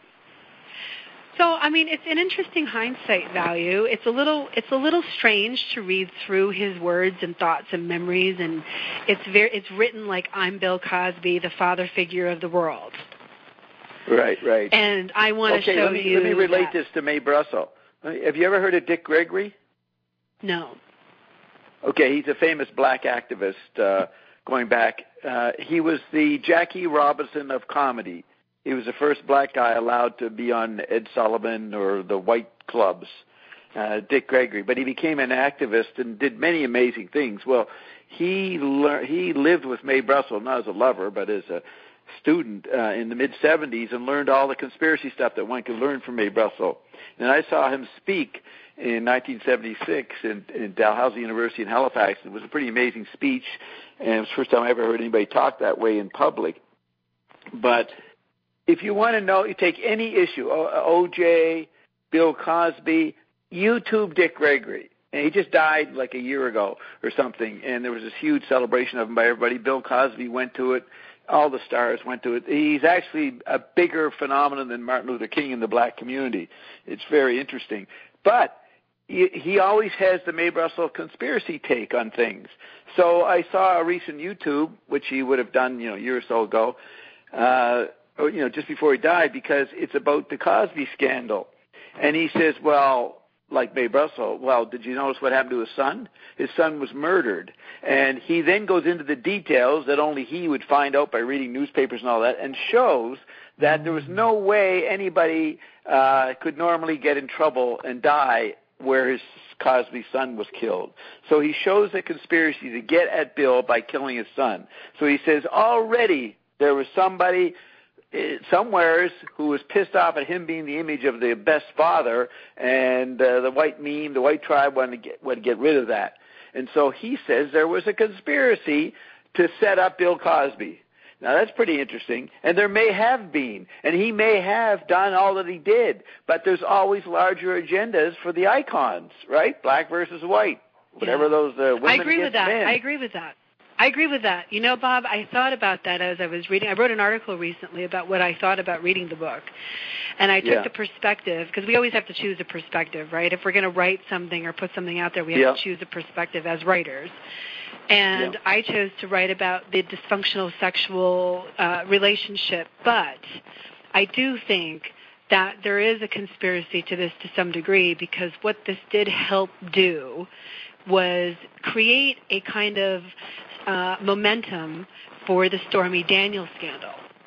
So, I mean, it's an interesting hindsight value. It's a little, it's a little strange to read through his words and thoughts and memories, and it's very, it's written like I'm Bill Cosby, the father figure of the world. Right, right. And I want okay, to show let me, you. Let me relate that, this to Mae Brussell. Have you ever heard of Dick Gregory? No. Okay, he's a famous black activist. Uh, going back, uh, he was the Jackie Robinson of comedy. He was the first black guy allowed to be on Ed Sullivan or the white clubs, uh, Dick Gregory. But he became an activist and did many amazing things. Well, he lear- he lived with Mae Brussell, not as a lover, but as a student uh, in the mid-seventies, and learned all the conspiracy stuff that one could learn from Mae Brussell. And I saw him speak in nineteen seventy-six in, in Dalhousie University in Halifax. It was a pretty amazing speech, and it was the first time I ever heard anybody talk that way in public. But if you want to know, you take any issue, O J, Bill Cosby, YouTube Dick Gregory. And he just died like a year ago or something, and there was this huge celebration of him by everybody. Bill Cosby went to it. All the stars went to it. He's actually a bigger phenomenon than Martin Luther King in the black community. It's very interesting. But he, he always has the Mae Brussell conspiracy take on things. So I saw a recent YouTube, which he would have done, you know, a year or so ago, uh, or, you know, just before he died, because it's about the Cosby scandal. And he says, well, like Mae Brussell, well, did you notice what happened to his son? His son was murdered. And he then goes into the details that only he would find out by reading newspapers and all that, and shows that there was no way anybody uh, could normally get in trouble and die where his Cosby son was killed. So he shows a conspiracy to get at Bill by killing his son. So he says already there was somebody somewheres who was pissed off at him being the image of the best father, and uh, the white meme, the white tribe wanted to get, wanted to get rid of that. And so he says there was a conspiracy to set up Bill Cosby. Now, that's pretty interesting, and there may have been, and he may have done all that he did, but there's always larger agendas for the icons, right? Black versus white, whatever yeah. those uh, women I agree against with that. men. I agree with that. I agree with that. You know, Bob, I thought about that as I was reading. I wrote an article recently about what I thought about reading the book. And I took yeah. the perspective, because we always have to choose a perspective, right? If we're going to write something or put something out there, we have yeah. to choose a perspective as writers. And yeah. I chose to write about the dysfunctional sexual uh, relationship. But I do think that there is a conspiracy to this to some degree, because what this did help do was create a kind of uh, momentum for the Stormy Daniels scandal.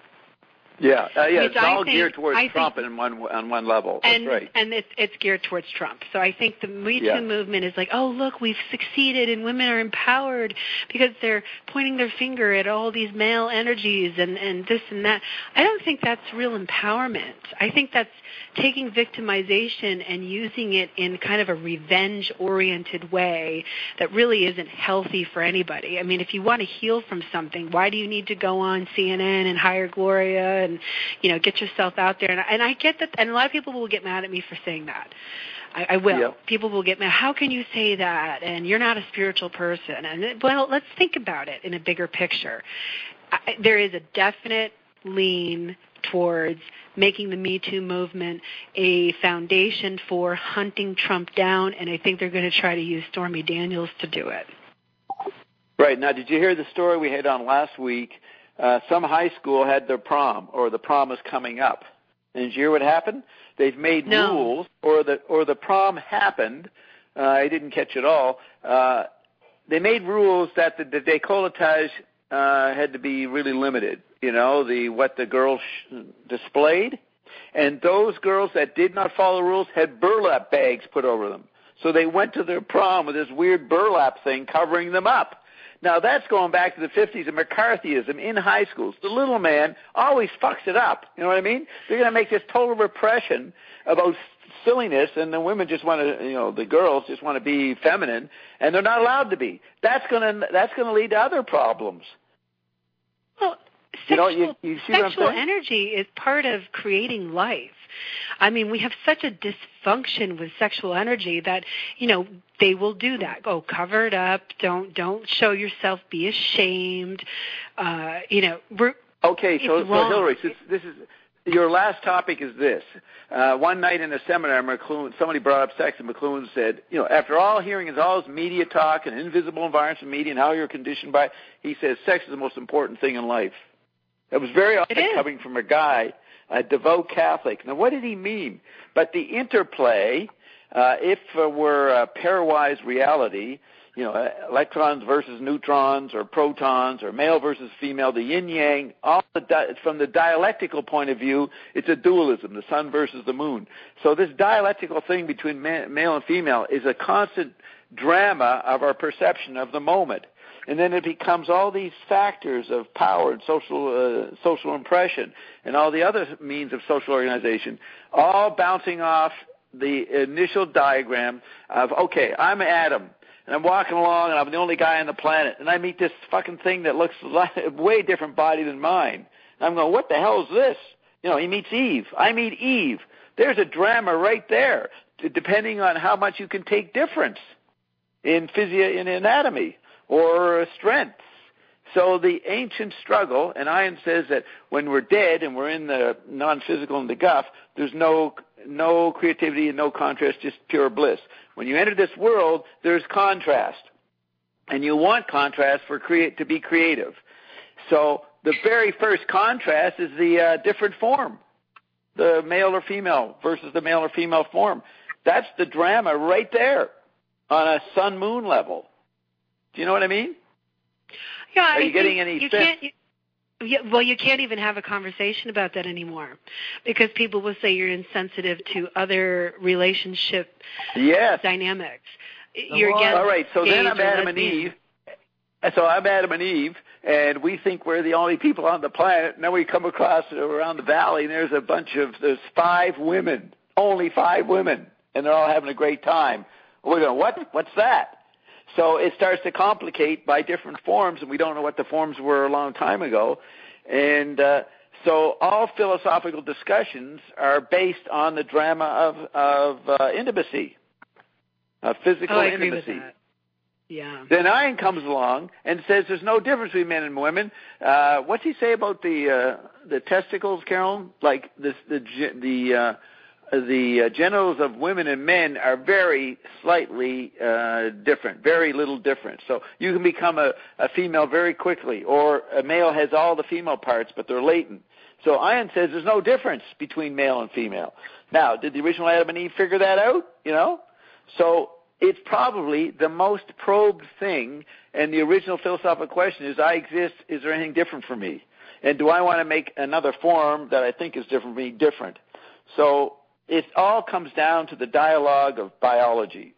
Yeah, uh, yeah, Which it's all I think, geared towards I Trump think, on one on one level. And, That's right. and it's, it's geared towards Trump. So I think the Me Too yeah. movement is like, oh, look, we've succeeded and women are empowered because they're pointing their finger at all these male energies and, and this and that. I don't think that's real empowerment. I think that's taking victimization and using it in kind of a revenge-oriented way that really isn't healthy for anybody. I mean, if you want to heal from something, why do you need to go on C N N and hire Gloria and, you know, get yourself out there. And, and I get that, and a lot of people will get mad at me for saying that. I, I will. Yep. People will get mad. How can you say that? And you're not a spiritual person. And, well, let's think about it in a bigger picture. I, there is a definite lean towards making the Me Too movement a foundation for hunting Trump down, and I think they're going to try to use Stormy Daniels to do it. Right. Now, did you hear the story we had on last week? Uh, some high school had their prom, or the prom is coming up. And did you hear what happened? They've made no. rules, or the or the prom happened. Uh, I didn't catch it all. Uh, they made rules that the, the décolletage uh, had to be really limited. You know, the what the girls sh- displayed, and those girls that did not follow the rules had burlap bags put over them. So they went to their prom with this weird burlap thing covering them up. Now, that's going back to the fifties and McCarthyism in high schools. The little man always fucks it up. You know what I mean? They're going to make this total repression about silliness, and the women just want to, you know, the girls just want to be feminine, and they're not allowed to be. That's going to that's going to lead to other problems. Well, Sexual, you know, you, you see sexual what I'm saying? energy is part of creating life. I mean, we have such a dysfunction with sexual energy that, you know, they will do that. Go cover it up. Don't don't show yourself. Be ashamed. Uh, you know, we're, okay. So, so wrong. Hillary, this, this is your last topic. Is this uh, one night in a seminar? McLuhan, somebody brought up sex, and McLuhan said, you know, after all hearing is all this media talk and invisible environments of media and how you're conditioned by it, he says sex is the most important thing in life. That was very odd coming from a guy, a devout Catholic. Now, what did he mean? But the interplay, uh, if uh, we're a pairwise reality, you know, electrons versus neutrons or protons or male versus female, the yin-yang, all the di- from the dialectical point of view, it's a dualism, the sun versus the moon. So this dialectical thing between ma- male and female is a constant drama of our perception of the moment. And then it becomes all these factors of power and social uh, social impression and all the other means of social organization, all bouncing off the initial diagram of, okay, I'm Adam, and I'm walking along, and I'm the only guy on the planet, and I meet this fucking thing that looks like a way different body than mine. And I'm going, what the hell is this? You know, he meets Eve. I meet Eve. There's a drama right there, depending on how much you can take difference in physio in anatomy or strength. So the ancient struggle, and Ian says that when we're dead and we're in the non-physical and the guff, there's no no creativity and no contrast, just pure bliss. When you enter this world, there's contrast, and you want contrast for create to be creative. So the very first contrast is the uh, different form, the male or female versus the male or female form. That's the drama right there on a sun-moon level. Do you know what I mean? Yeah, Are I you getting think any you sense? can't. You, yeah, well, you can't even have a conversation about that anymore because people will say you're insensitive to other relationship yes. dynamics. You're well, against all right, so then I'm Adam and lesbian. Eve. So I'm Adam and Eve, and we think we're the only people on the planet. And then we come across around the valley, and there's a bunch of, there's five women, only five women, and they're all having a great time. We're going, what? What's that? So it starts to complicate by different forms, and we don't know what the forms were a long time ago. And uh, so all philosophical discussions are based on the drama of, of uh, intimacy, of physical oh, I agree intimacy. With that. Yeah. Then Ian comes along and says there's no difference between men and women. Uh, what's he say about the uh, the testicles, Carolyn? Like this, the the uh, the uh, genitals of women and men are very slightly uh, different, very little different. So you can become a, a female very quickly, or a male has all the female parts, but they're latent. So Ian says there's no difference between male and female. Now, did the original Adam and Eve figure that out? You know? So it's probably the most probed thing, and the original philosophical question is, I exist, is there anything different for me? And do I want to make another form that I think is different for me different? So it all comes down to the dialogue of biology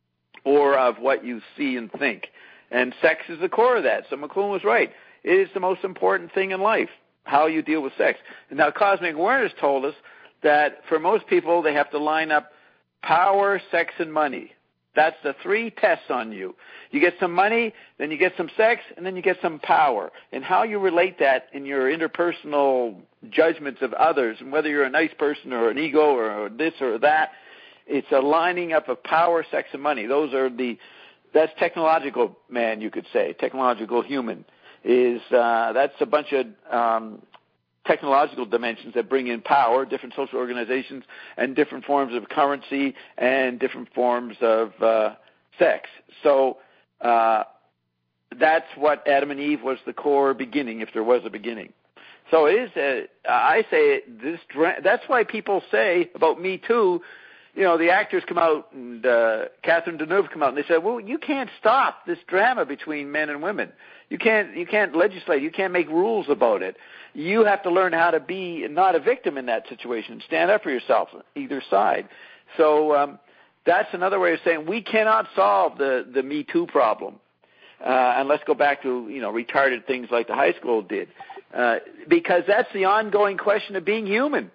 or of what you see and think. And sex is the core of that. So McLuhan was right. It is the most important thing in life, how you deal with sex. And now Cosmic Awareness told us that for most people, they have to line up power, sex, and money. That's the three tests on you. You get some money, then you get some sex, and then you get some power. And how you relate that in your interpersonal judgments of others, and whether you're a nice person or an ego or this or that, it's a lining up of power, sex, and money. Those are the, that's technological man, you could say, technological human. Is uh, that's a bunch of um, technological dimensions that bring in power, different social organizations, and different forms of currency and different forms of uh, sex. So uh, that's what Adam and Eve was the core beginning, if there was a beginning. So it is. A, I say this. That's why people say about Me Too. You know, the actors come out and uh, Catherine Deneuve come out and they say, "Well, you can't stop this drama between men and women. You can't. You can't legislate. You can't make rules about it. You have to learn how to be not a victim in that situation. Stand up for yourself, either side." So um, that's another way of saying we cannot solve the the Me Too problem. Uh, and let's go back to, you know, retarded things like the high school did, uh, because that's the ongoing question of being human.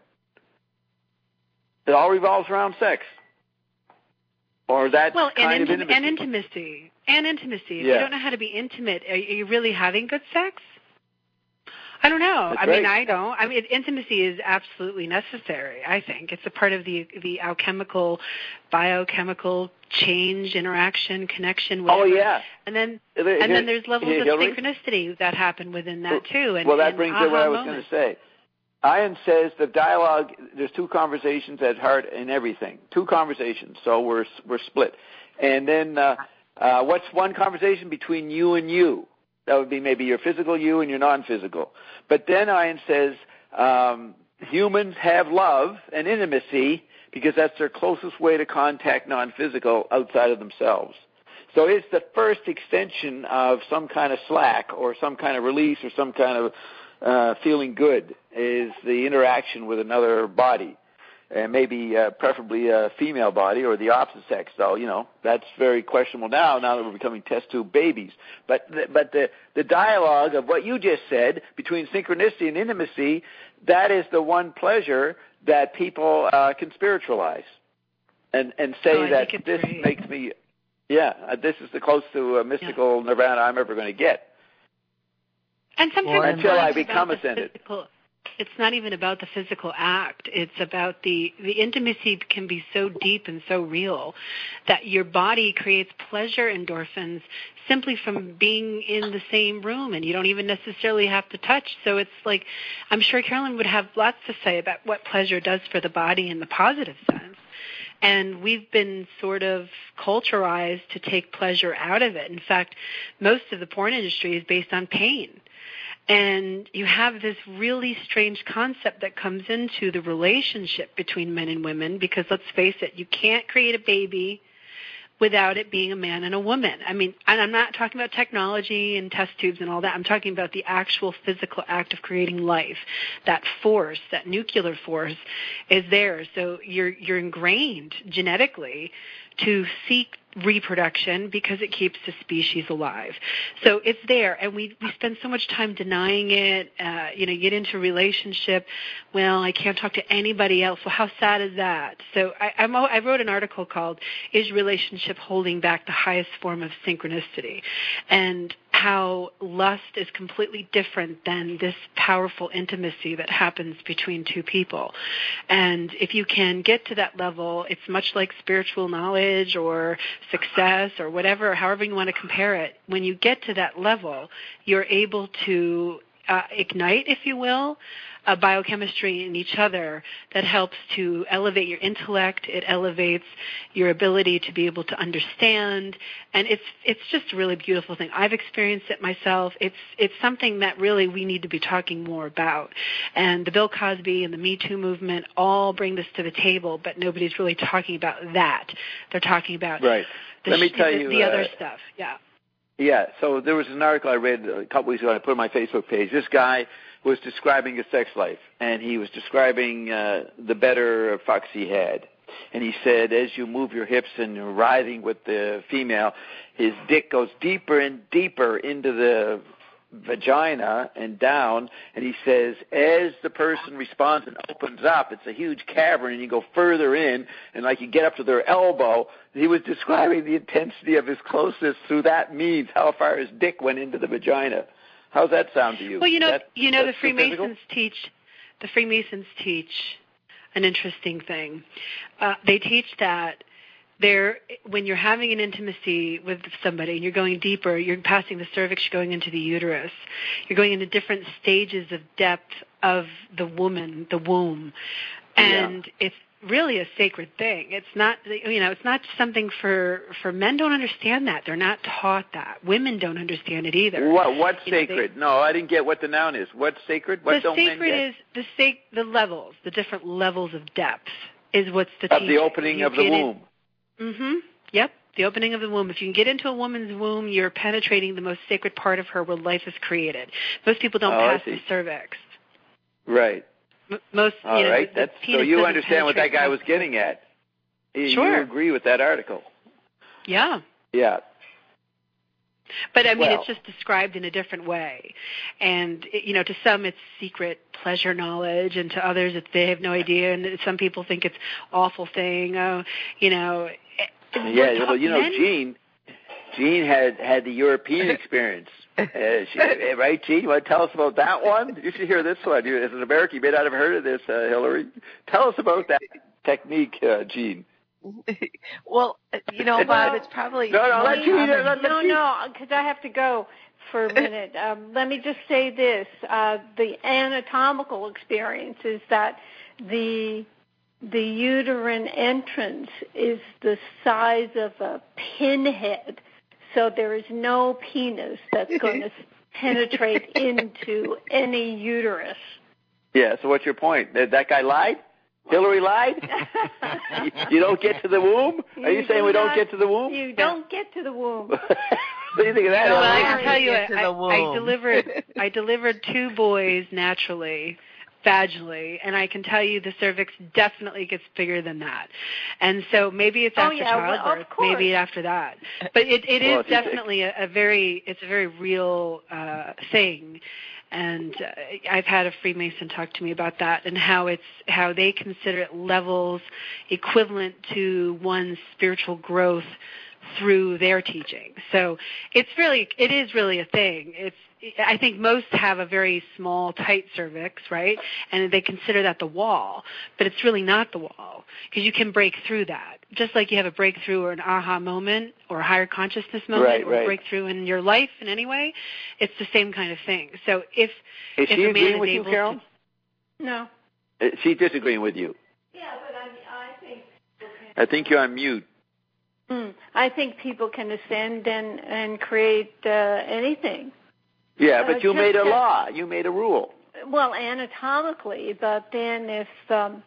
It all revolves around sex, or that well, kind and of intimacy. and intimacy, and intimacy. If yeah. you don't know how to be intimate, are you really having good sex? I don't know. That's I right. mean, I don't. I mean, intimacy is absolutely necessary. I think it's a part of the the alchemical, biochemical change, interaction, connection. Whatever. Oh yeah. And then and and then there's levels Hillary? of synchronicity that happen within that too. And, well, that and brings aha to what I was going moments. to say. Ian says the dialogue. There's two conversations at heart in everything. Two conversations. So we're we're split. And then uh, uh, what's one conversation between you and you? That would be maybe your physical you and your non-physical. But then Ian says um, humans have love and intimacy because that's their closest way to contact non-physical outside of themselves. So it's the first extension of some kind of slack or some kind of release or some kind of uh, feeling good is the interaction with another body. And maybe uh, preferably a female body or the opposite sex, though, you know, that's very questionable now, now that we're becoming test tube babies. But the, but the, the dialogue of what you just said between synchronicity and intimacy, that is the one pleasure that people uh, can spiritualize and, and say oh, that this great. makes me, yeah, uh, this is the closest to a mystical yeah. nirvana I'm ever going to get. And sometimes well, until I become ascended. Physical. It's not even about the physical act. It's about the, the intimacy can be so deep and so real that your body creates pleasure endorphins simply from being in the same room, and you don't even necessarily have to touch. So it's like, I'm sure Carolyn would have lots to say about what pleasure does for the body in the positive sense. And we've been sort of culturalized to take pleasure out of it. In fact, most of the porn industry is based on pain. And you have this really strange concept that comes into the relationship between men and women because, let's face it, you can't create a baby without it being a man and a woman. I mean, and I'm not talking about technology and test tubes and all that. I'm talking about the actual physical act of creating life. That force, that nuclear force is there. So you're you're ingrained genetically to seek reproduction because it keeps the species alive. So it's there, and we, we spend so much time denying it. Uh, you know, you get into a relationship, well, I can't talk to anybody else. Well, how sad is that? So I, I'm, I wrote an article called, Is Relationship Holding Back the Highest Form of Synchronicity? And how lust is completely different than this powerful intimacy that happens between two people. And if you can get to that level, it's much like spiritual knowledge or success or whatever, however you want to compare it. When you get to that level, you're able to uh, ignite, if you will, a biochemistry in each other that helps to elevate your intellect. It elevates your ability to be able to understand, and it's it's just a really beautiful thing. I've experienced it myself. It's it's something that really we need to be talking more about. And the Bill Cosby and the Me Too movement all bring this to the table, but nobody's really talking about that. They're talking about right. the, Let me tell the, you, the uh, other stuff. Yeah. Yeah. So there was an article I read a couple weeks ago. I put on my Facebook page. This guy was describing his sex life, and he was describing uh, the better fucks he had. And he said, as you move your hips and you're writhing with the female, his dick goes deeper and deeper into the vagina and down, and he says as the person responds and opens up, it's a huge cavern, and you go further in, and like you get up to their elbow. He was describing the intensity of his closeness through that means how far his dick went into the vagina. How's that sound to you? Well, you know, that, you know, the Freemasons Freemasons teach, the Freemasons teach an interesting thing. Uh, they teach that there, when you're having an intimacy with somebody and you're going deeper, you're passing the cervix, you're going into the uterus, you're going into different stages of depth of the woman, the womb, and yeah. it's really a sacred thing. It's not, you know, it's not something for for men. Don't understand that. They're not taught that. Women don't understand it either. What what's you sacred? Know, they, no, I didn't get what the noun is. What's sacred? What the don't sacred men get? is the sac- the levels, the different levels of depth is what's the of teaching. the opening you of the womb. Mm-hmm. Yep. The opening of the womb. If you can get into a woman's womb, you're penetrating the most sacred part of her where life is created. Most people don't oh, pass the cervix. Right. M- most. All you know, right. the, That's, the so you doesn't understand what that guy was getting at. You, sure. You agree with that article. Yeah. Yeah. But, I mean, well, it's just described in a different way. And, you know, to some it's secret pleasure knowledge, and to others it's, they have no idea, and some people think it's awful thing. Oh, you know. Yeah, well, you know, men, Jean, Jean had, had the European experience. uh, she, right, Jean? You want to tell us about that one? You should hear this one. You, as an American, you may not have heard of this, uh, Hillary. Tell us about that technique, uh, Jean. Well, you know, Bob, it's probably no, no, let you, let, let no, you. no, because I have to go for a minute. Um, let me just say this: uh, the anatomical experience is that the the uterine entrance is the size of a pinhead, so there is no penis that's going to penetrate into any uterus. Yeah. So what's your point? That, that guy lied? Hillary lied? You don't get to the womb? Are you, you saying we not, don't get to the womb? You don't get to the womb. What do you think of that? Well, Hillary? I can tell you, I, I delivered, I delivered two boys naturally, vaginally, and I can tell you the cervix definitely gets bigger than that. And so maybe it's oh, after yeah, childbirth, well, maybe after that. But it, it well, is definitely a, a very, it's a very real uh, thing. And uh, I've had a Freemason talk to me about that and how it's how they consider it levels equivalent to one's spiritual growth through their teaching. So it's really, it is really a thing. It's, I think most have a very small, tight cervix, right? And they consider that the wall, but it's really not the wall because you can break through that. Just like you have a breakthrough or an aha moment or a higher consciousness moment right, or right. a breakthrough in your life in any way, it's the same kind of thing. So if, is if she a man agreeing is with you, able Carol? to, no. She's disagreeing with you. Yeah, but I, I think. I think you're on mute. Mm, I think people can ascend and and create uh, anything. Yeah, but uh, you made a that, law. You made a rule. Well, anatomically, but then if um,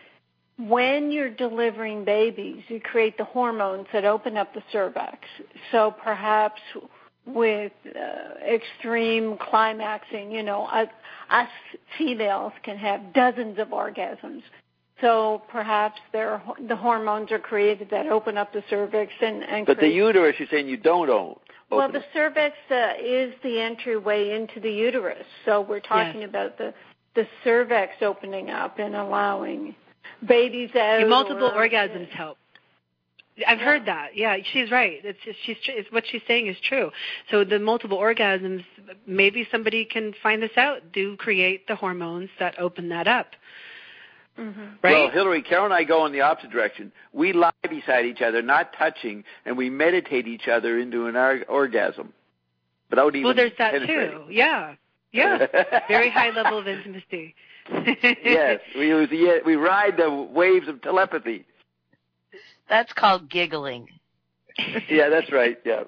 when you're delivering babies, you create the hormones that open up the cervix. So perhaps with uh, extreme climaxing, you know, us, us females can have dozens of orgasms. So perhaps there, the hormones are created that open up the cervix and, and But create... the uterus, you're saying you don't own. Well, the cervix uh, is the entryway into the uterus. So we're talking yes. about the, the cervix opening up and allowing babies out. Yeah, multiple or, orgasms help. I've yeah. heard that. Yeah, she's right. It's just, she's it's, what she's saying is true. So the multiple orgasms, maybe somebody can find this out. Do create the hormones that open that up. Mm-hmm. Right? Well, Hillary, Carol and I go in the opposite direction. We lie beside each other, not touching, and we meditate each other into an ar- orgasm without even Well, there's that penetrating. too. Yeah, yeah. Very high level of intimacy. Yes, we use the, we ride the waves of telepathy. That's called giggling. Yeah, that's right. Yeah.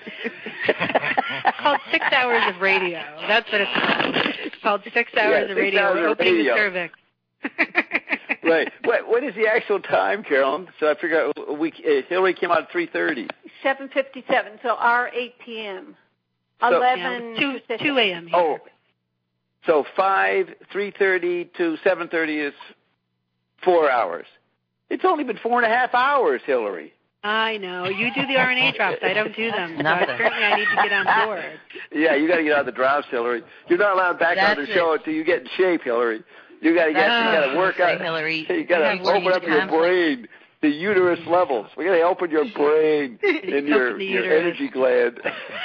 It's called six hours of radio. That's what it's called. It's called six hours yeah, of six radio. hours We're of opening radio. the cervix. Right. What, what is the actual time, Carolyn? So I figure out we uh, Hillary came out at three thirty. seven fifty-seven, so our eight p.m. So, eleven yeah, two two a.m. here. Oh, so five three thirty to seven thirty is four hours. It's only been four and a half hours, Hillary. I know. You do the R N A drops. I don't do them. So Nothing. apparently I need to get on board. Yeah, you got to get on the drops, Hillary. You're not allowed back That's on the show it. until you get in shape, Hillary. You got to get. That's You got to work say, out. Hillary. You got I to have open up your conflict. brain, the uterus levels. We got to open your brain and your Open the your uterus. energy gland.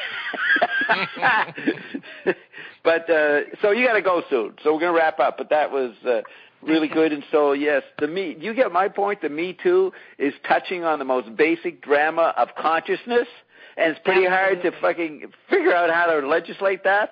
But uh, so you got to go soon. So we're going to wrap up. But that was uh, really good. And so yes, the me. You get my point. The Me Too is touching on the most basic drama of consciousness, and it's pretty hard to fucking figure out how to legislate that.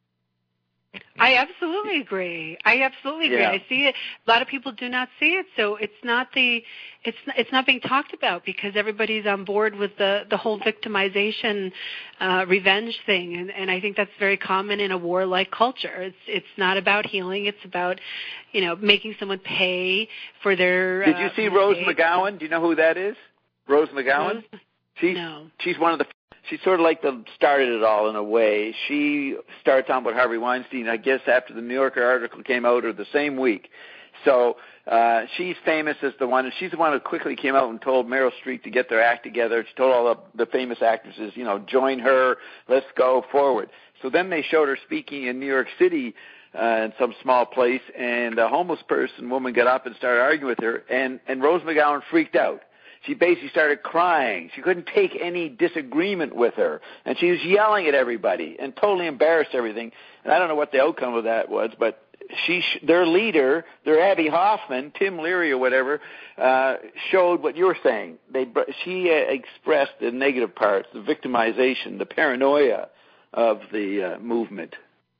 I absolutely agree. I absolutely agree. Yeah. I see it. A lot of people do not see it, so it's not the it's it's not being talked about because everybody's on board with the the whole victimization, uh, revenge thing, and and I think that's very common in a war-like culture. It's it's not about healing. It's about, you know, making someone pay for their. Did you uh, see Rose mistakes. McGowan? Do you know who that is? Rose McGowan. Rose? She's No. she's one of the. She's sort of like the started it all in a way. She started talking about Harvey Weinstein, I guess, after the New Yorker article came out, or the same week. So uh, she's famous as the one, and she's the one who quickly came out and told Meryl Streep to get their act together. She told all the, the famous actresses, you know, join her, let's go forward. So then they showed her speaking in New York City uh, in some small place, and a homeless person woman got up and started arguing with her, and, and Rose McGowan freaked out. She basically started crying. She couldn't take any disagreement with her. And she was yelling at everybody and totally embarrassed everything. And I don't know what the outcome of that was, but she, their leader, their Abby Hoffman, Tim Leary or whatever, uh, showed what you were saying. They, she uh, expressed the negative parts, the victimization, the paranoia of the uh, movement.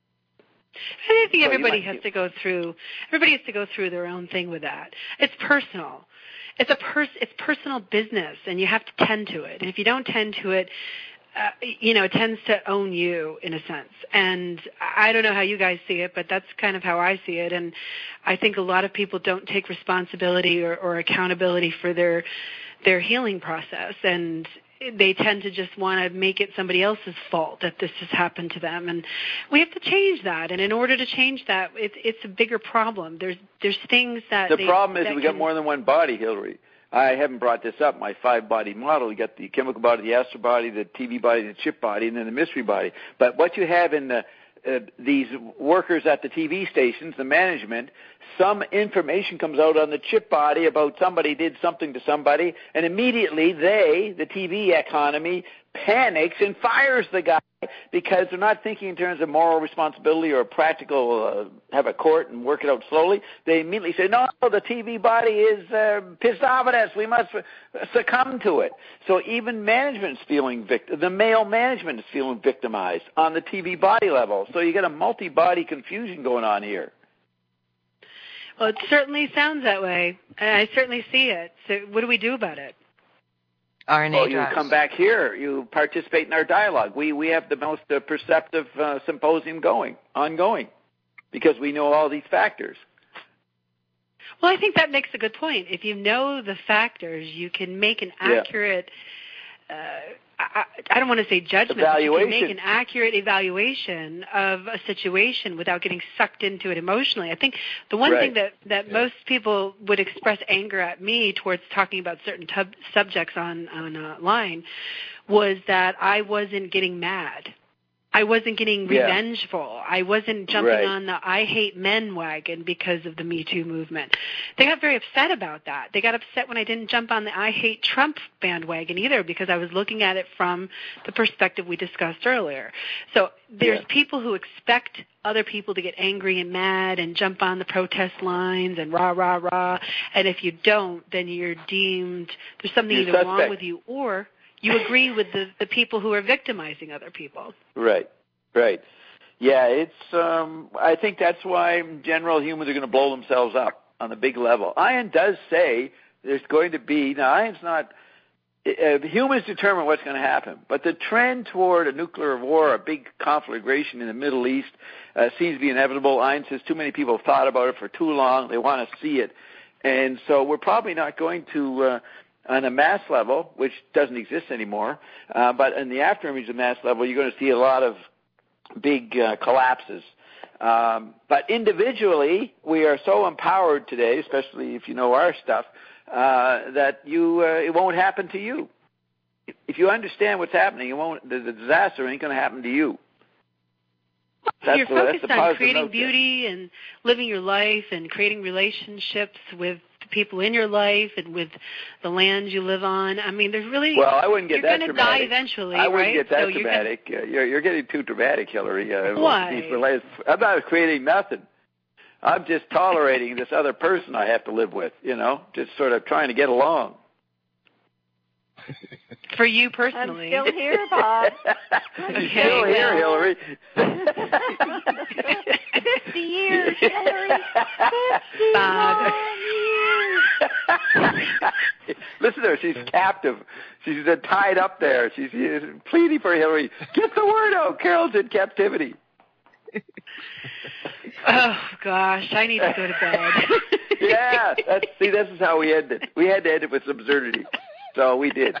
I think So everybody might, has to go through. Everybody has to go through their own thing with that. It's personal. It's a pers- It's personal business, and you have to tend to it. And if you don't tend to it, uh, you know, it tends to own you in a sense. And I don't know how you guys see it, but that's kind of how I see it. And I think a lot of people don't take responsibility or, or accountability for their their healing process, and they tend to just want to make it somebody else's fault that this has happened to them. And we have to change that. And in order to change that, it's it's a bigger problem. There's there's things that the they, problem is that we can, got more than one body, Hillary. I haven't brought this up. My five-body model. You got the chemical body, the astral body, the T V body, the chip body, and then the mystery body. But what you have in the uh, these workers at the T V stations, the management, some information comes out on the chip body about somebody did something to somebody, and immediately they, the T V economy, panics and fires the guy because they're not thinking in terms of moral responsibility or practical, uh, have a court and work it out slowly. They immediately say, no, the T V body is uh, pissed off at us. We must succumb to it. So even management's feeling vict- the male management is feeling victimized on the T V body level. So you got a multi-body confusion going on here. Well, it certainly sounds that way, and I certainly see it. So what do we do about it? R N A well, you drops. come back here. You participate in our dialogue. We we have the most uh, perceptive uh, symposium going, ongoing, because we know all these factors. Well, I think that makes a good point. If you know the factors, you can make an accurate, uh, I, I don't want to say judgment, but you can make an accurate evaluation of a situation without getting sucked into it emotionally. I think the one right. thing that, that yeah. most people would express anger at me towards talking about certain tub- subjects on, on uh, line was that I wasn't getting mad. I wasn't getting revengeful. Yeah. I wasn't jumping right. on the I hate men wagon because of the Me Too movement. They got very upset about that. They got upset when I didn't jump on the I hate Trump bandwagon either because I was looking at it from the perspective we discussed earlier. So there's yeah. people who expect other people to get angry and mad and jump on the protest lines and rah, rah, rah. And if you don't, then you're deemed there's something you're either suspect. wrong with you or you agree with the, the people who are victimizing other people. Right, right. Yeah, it's. Um, I think that's why in general humans are going to blow themselves up on a big level. Ian does say there's going to be, now Ian's not, uh, humans determine what's going to happen, but the trend toward a nuclear war, a big conflagration in the Middle East uh, seems to be inevitable. Ian says too many people have thought about it for too long. They want to see it. And so we're probably not going to... Uh, on a mass level, which doesn't exist anymore, uh, but in the after image of mass level, you're going to see a lot of big uh, collapses. Um, but individually, we are so empowered today, especially if you know our stuff, uh, that you uh, it won't happen to you. If you understand what's happening, it won't. The, the disaster ain't going to happen to you. That's You're the, focused that's the on creating note beauty there. and living your life and creating relationships with the people in your life and with the land you live on. I mean, there's really well, I wouldn't get you're that going to dramatic. die eventually, I wouldn't right? get that so dramatic. You're, gonna... uh, you're, you're getting too dramatic, Hillary. Uh, Why? These relays, I'm not creating nothing. I'm just tolerating this other person I have to live with, you know, just sort of trying to get along. For you personally. I'm still here, Bob. I'm Okay, still here, well. Hillary. Fifty years, Hillary. Fifty Bob. long years. Listen to her. She's captive. She's uh, tied up there. She's, she's pleading for Hillary. Get the word out. Carol's in captivity. Oh, gosh. I need to go to bed. Yeah. That's, see, this is how we end it. We had to end it with absurdity. So we did.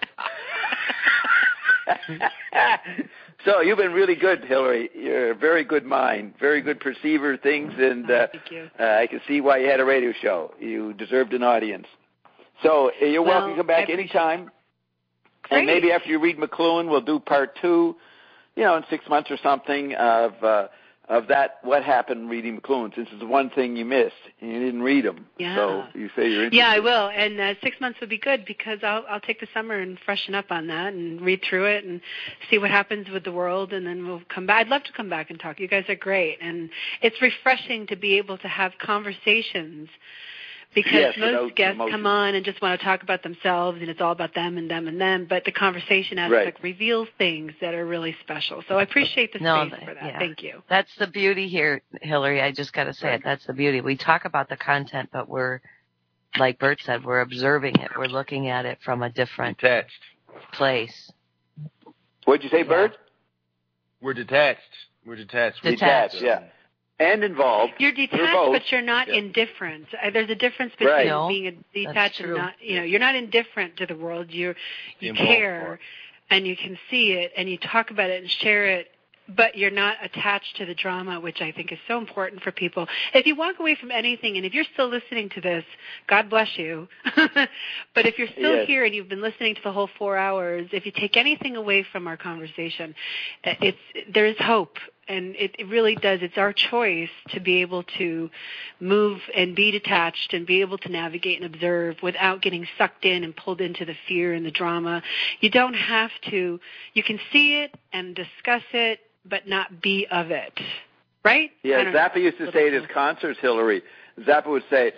So you've been really good, Hillary. You're a very good mind, very good perceiver of things, and uh, Thank you. uh, I can see why you had a radio show. You deserved an audience. So uh, you're Well, welcome to come back I anytime. Great. And maybe after you read McLuhan, we'll do part two, you know, in six months or something of uh, of that, what happened reading McLuhan, since it's the one thing you missed, and you didn't read them. Yeah. So you say you're interested. Yeah, I will. And uh, six months would be good because I'll I'll take the summer and freshen up on that and read through it and see what happens with the world, and then we'll come back. I'd love to come back and talk. You guys are great, and it's refreshing to be able to have conversations. Because yes, most guests emotion. come on and just want to talk about themselves, and it's all about them and them and them, but the conversation aspect right. reveals things that are really special. So I appreciate the no, space for that. Yeah. Thank you. That's the beauty here, Hillary. I just got to say right. it. That's the beauty. We talk about the content, but we're, like Bert said, we're observing it. We're looking at it from a different Detached. place. What'd you say, Yeah. Bert? We're detached. We're detached. Detached. Detached, yeah. And involved. You're detached, both. but you're not Yeah. indifferent. Uh, There's a difference between Right. No, being a that's detached and true. not, you know, you're not indifferent to the world. You're, you Involved care, part. and you can see it, and you talk about it and share it, but you're not attached to the drama, which I think is so important for people. If you walk away from anything, and if you're still listening to this, God bless you. But if you're still Yes. here and you've been listening to the whole four hours, if you take anything away from our conversation, it's there is hope. And it, it really does. It's our choice to be able to move and be detached and be able to navigate and observe without getting sucked in and pulled into the fear and the drama. You don't have to. You can see it and discuss it, but not be of it. Right? Yeah, Zappa used to say at his concerts, Hillary, Zappa would say,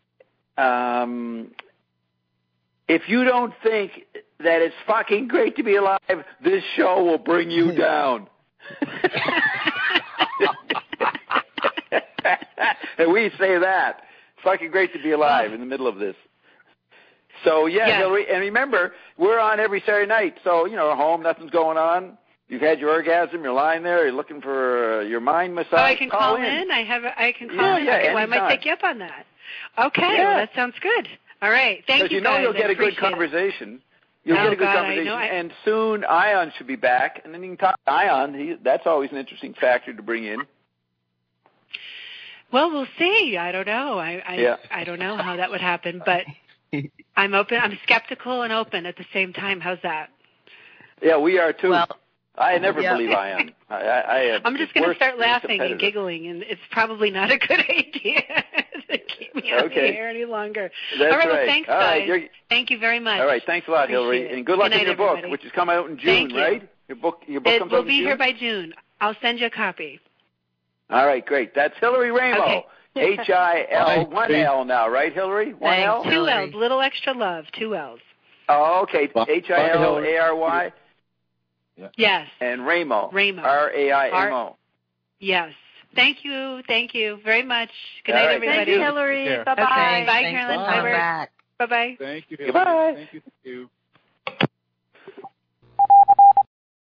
um, if you don't think that it's fucking great to be alive, this show will bring you down. And we say that. It's fucking great to be alive in the middle of this. So, yeah, yeah. Hillary, and remember, we're on every Saturday night. So, you know, at home, nothing's going on. You've had your orgasm, you're lying there, you're looking for uh, your mind massage. Oh, I can call, call in. in? I have. A, I can call yeah, in? Yeah, okay, well, I might anytime. take you up on that. Okay, yeah. well, that sounds good. All right, thank you, you know guys. you'll get I a good appreciate it. conversation. You'll Oh, get a good God, conversation, I know I... and soon Ion should be back, and then you can talk to Ion. He, that's always an interesting factor to bring in. Well, we'll see. I don't know. I I, yeah. I don't know how that would happen, but I'm open. I'm skeptical and open at the same time. How's that? Yeah, we are too. Well, I never yeah. believe Ion. I, I, I am I'm just going to start laughing and competitor. giggling, and it's probably not a good idea to keep me on Okay. the air any longer. That's all right, well, right. thanks, all right, guys. you're... Thank you very much. All right, thanks a lot, Appreciate Hillary, it. and good luck Good in night, your book, everybody. which is coming out in June, Thank you. right? Your book, your book It comes will out in be June? here by June. I'll send you a copy. All right, great. That's Hillary Rainbow. Okay. H I L, Bye. one L now, right, Hillary? One Thanks, L? Two Hillary. L's, little extra love, two L's. Oh, okay. Bye. H I L A R Y Yeah. Yes. and Ramo. Ramo. R A I M O. Yes. Thank you. Thank you very much. Good All night, right, everybody. thank Thanks, you. Hillary. Take care. Bye-bye. Okay. Bye, Thanks Carolyn. for Bye, coming Bert. back. Bye-bye. Thank you, Hillary. Goodbye. Thank you. Thank you.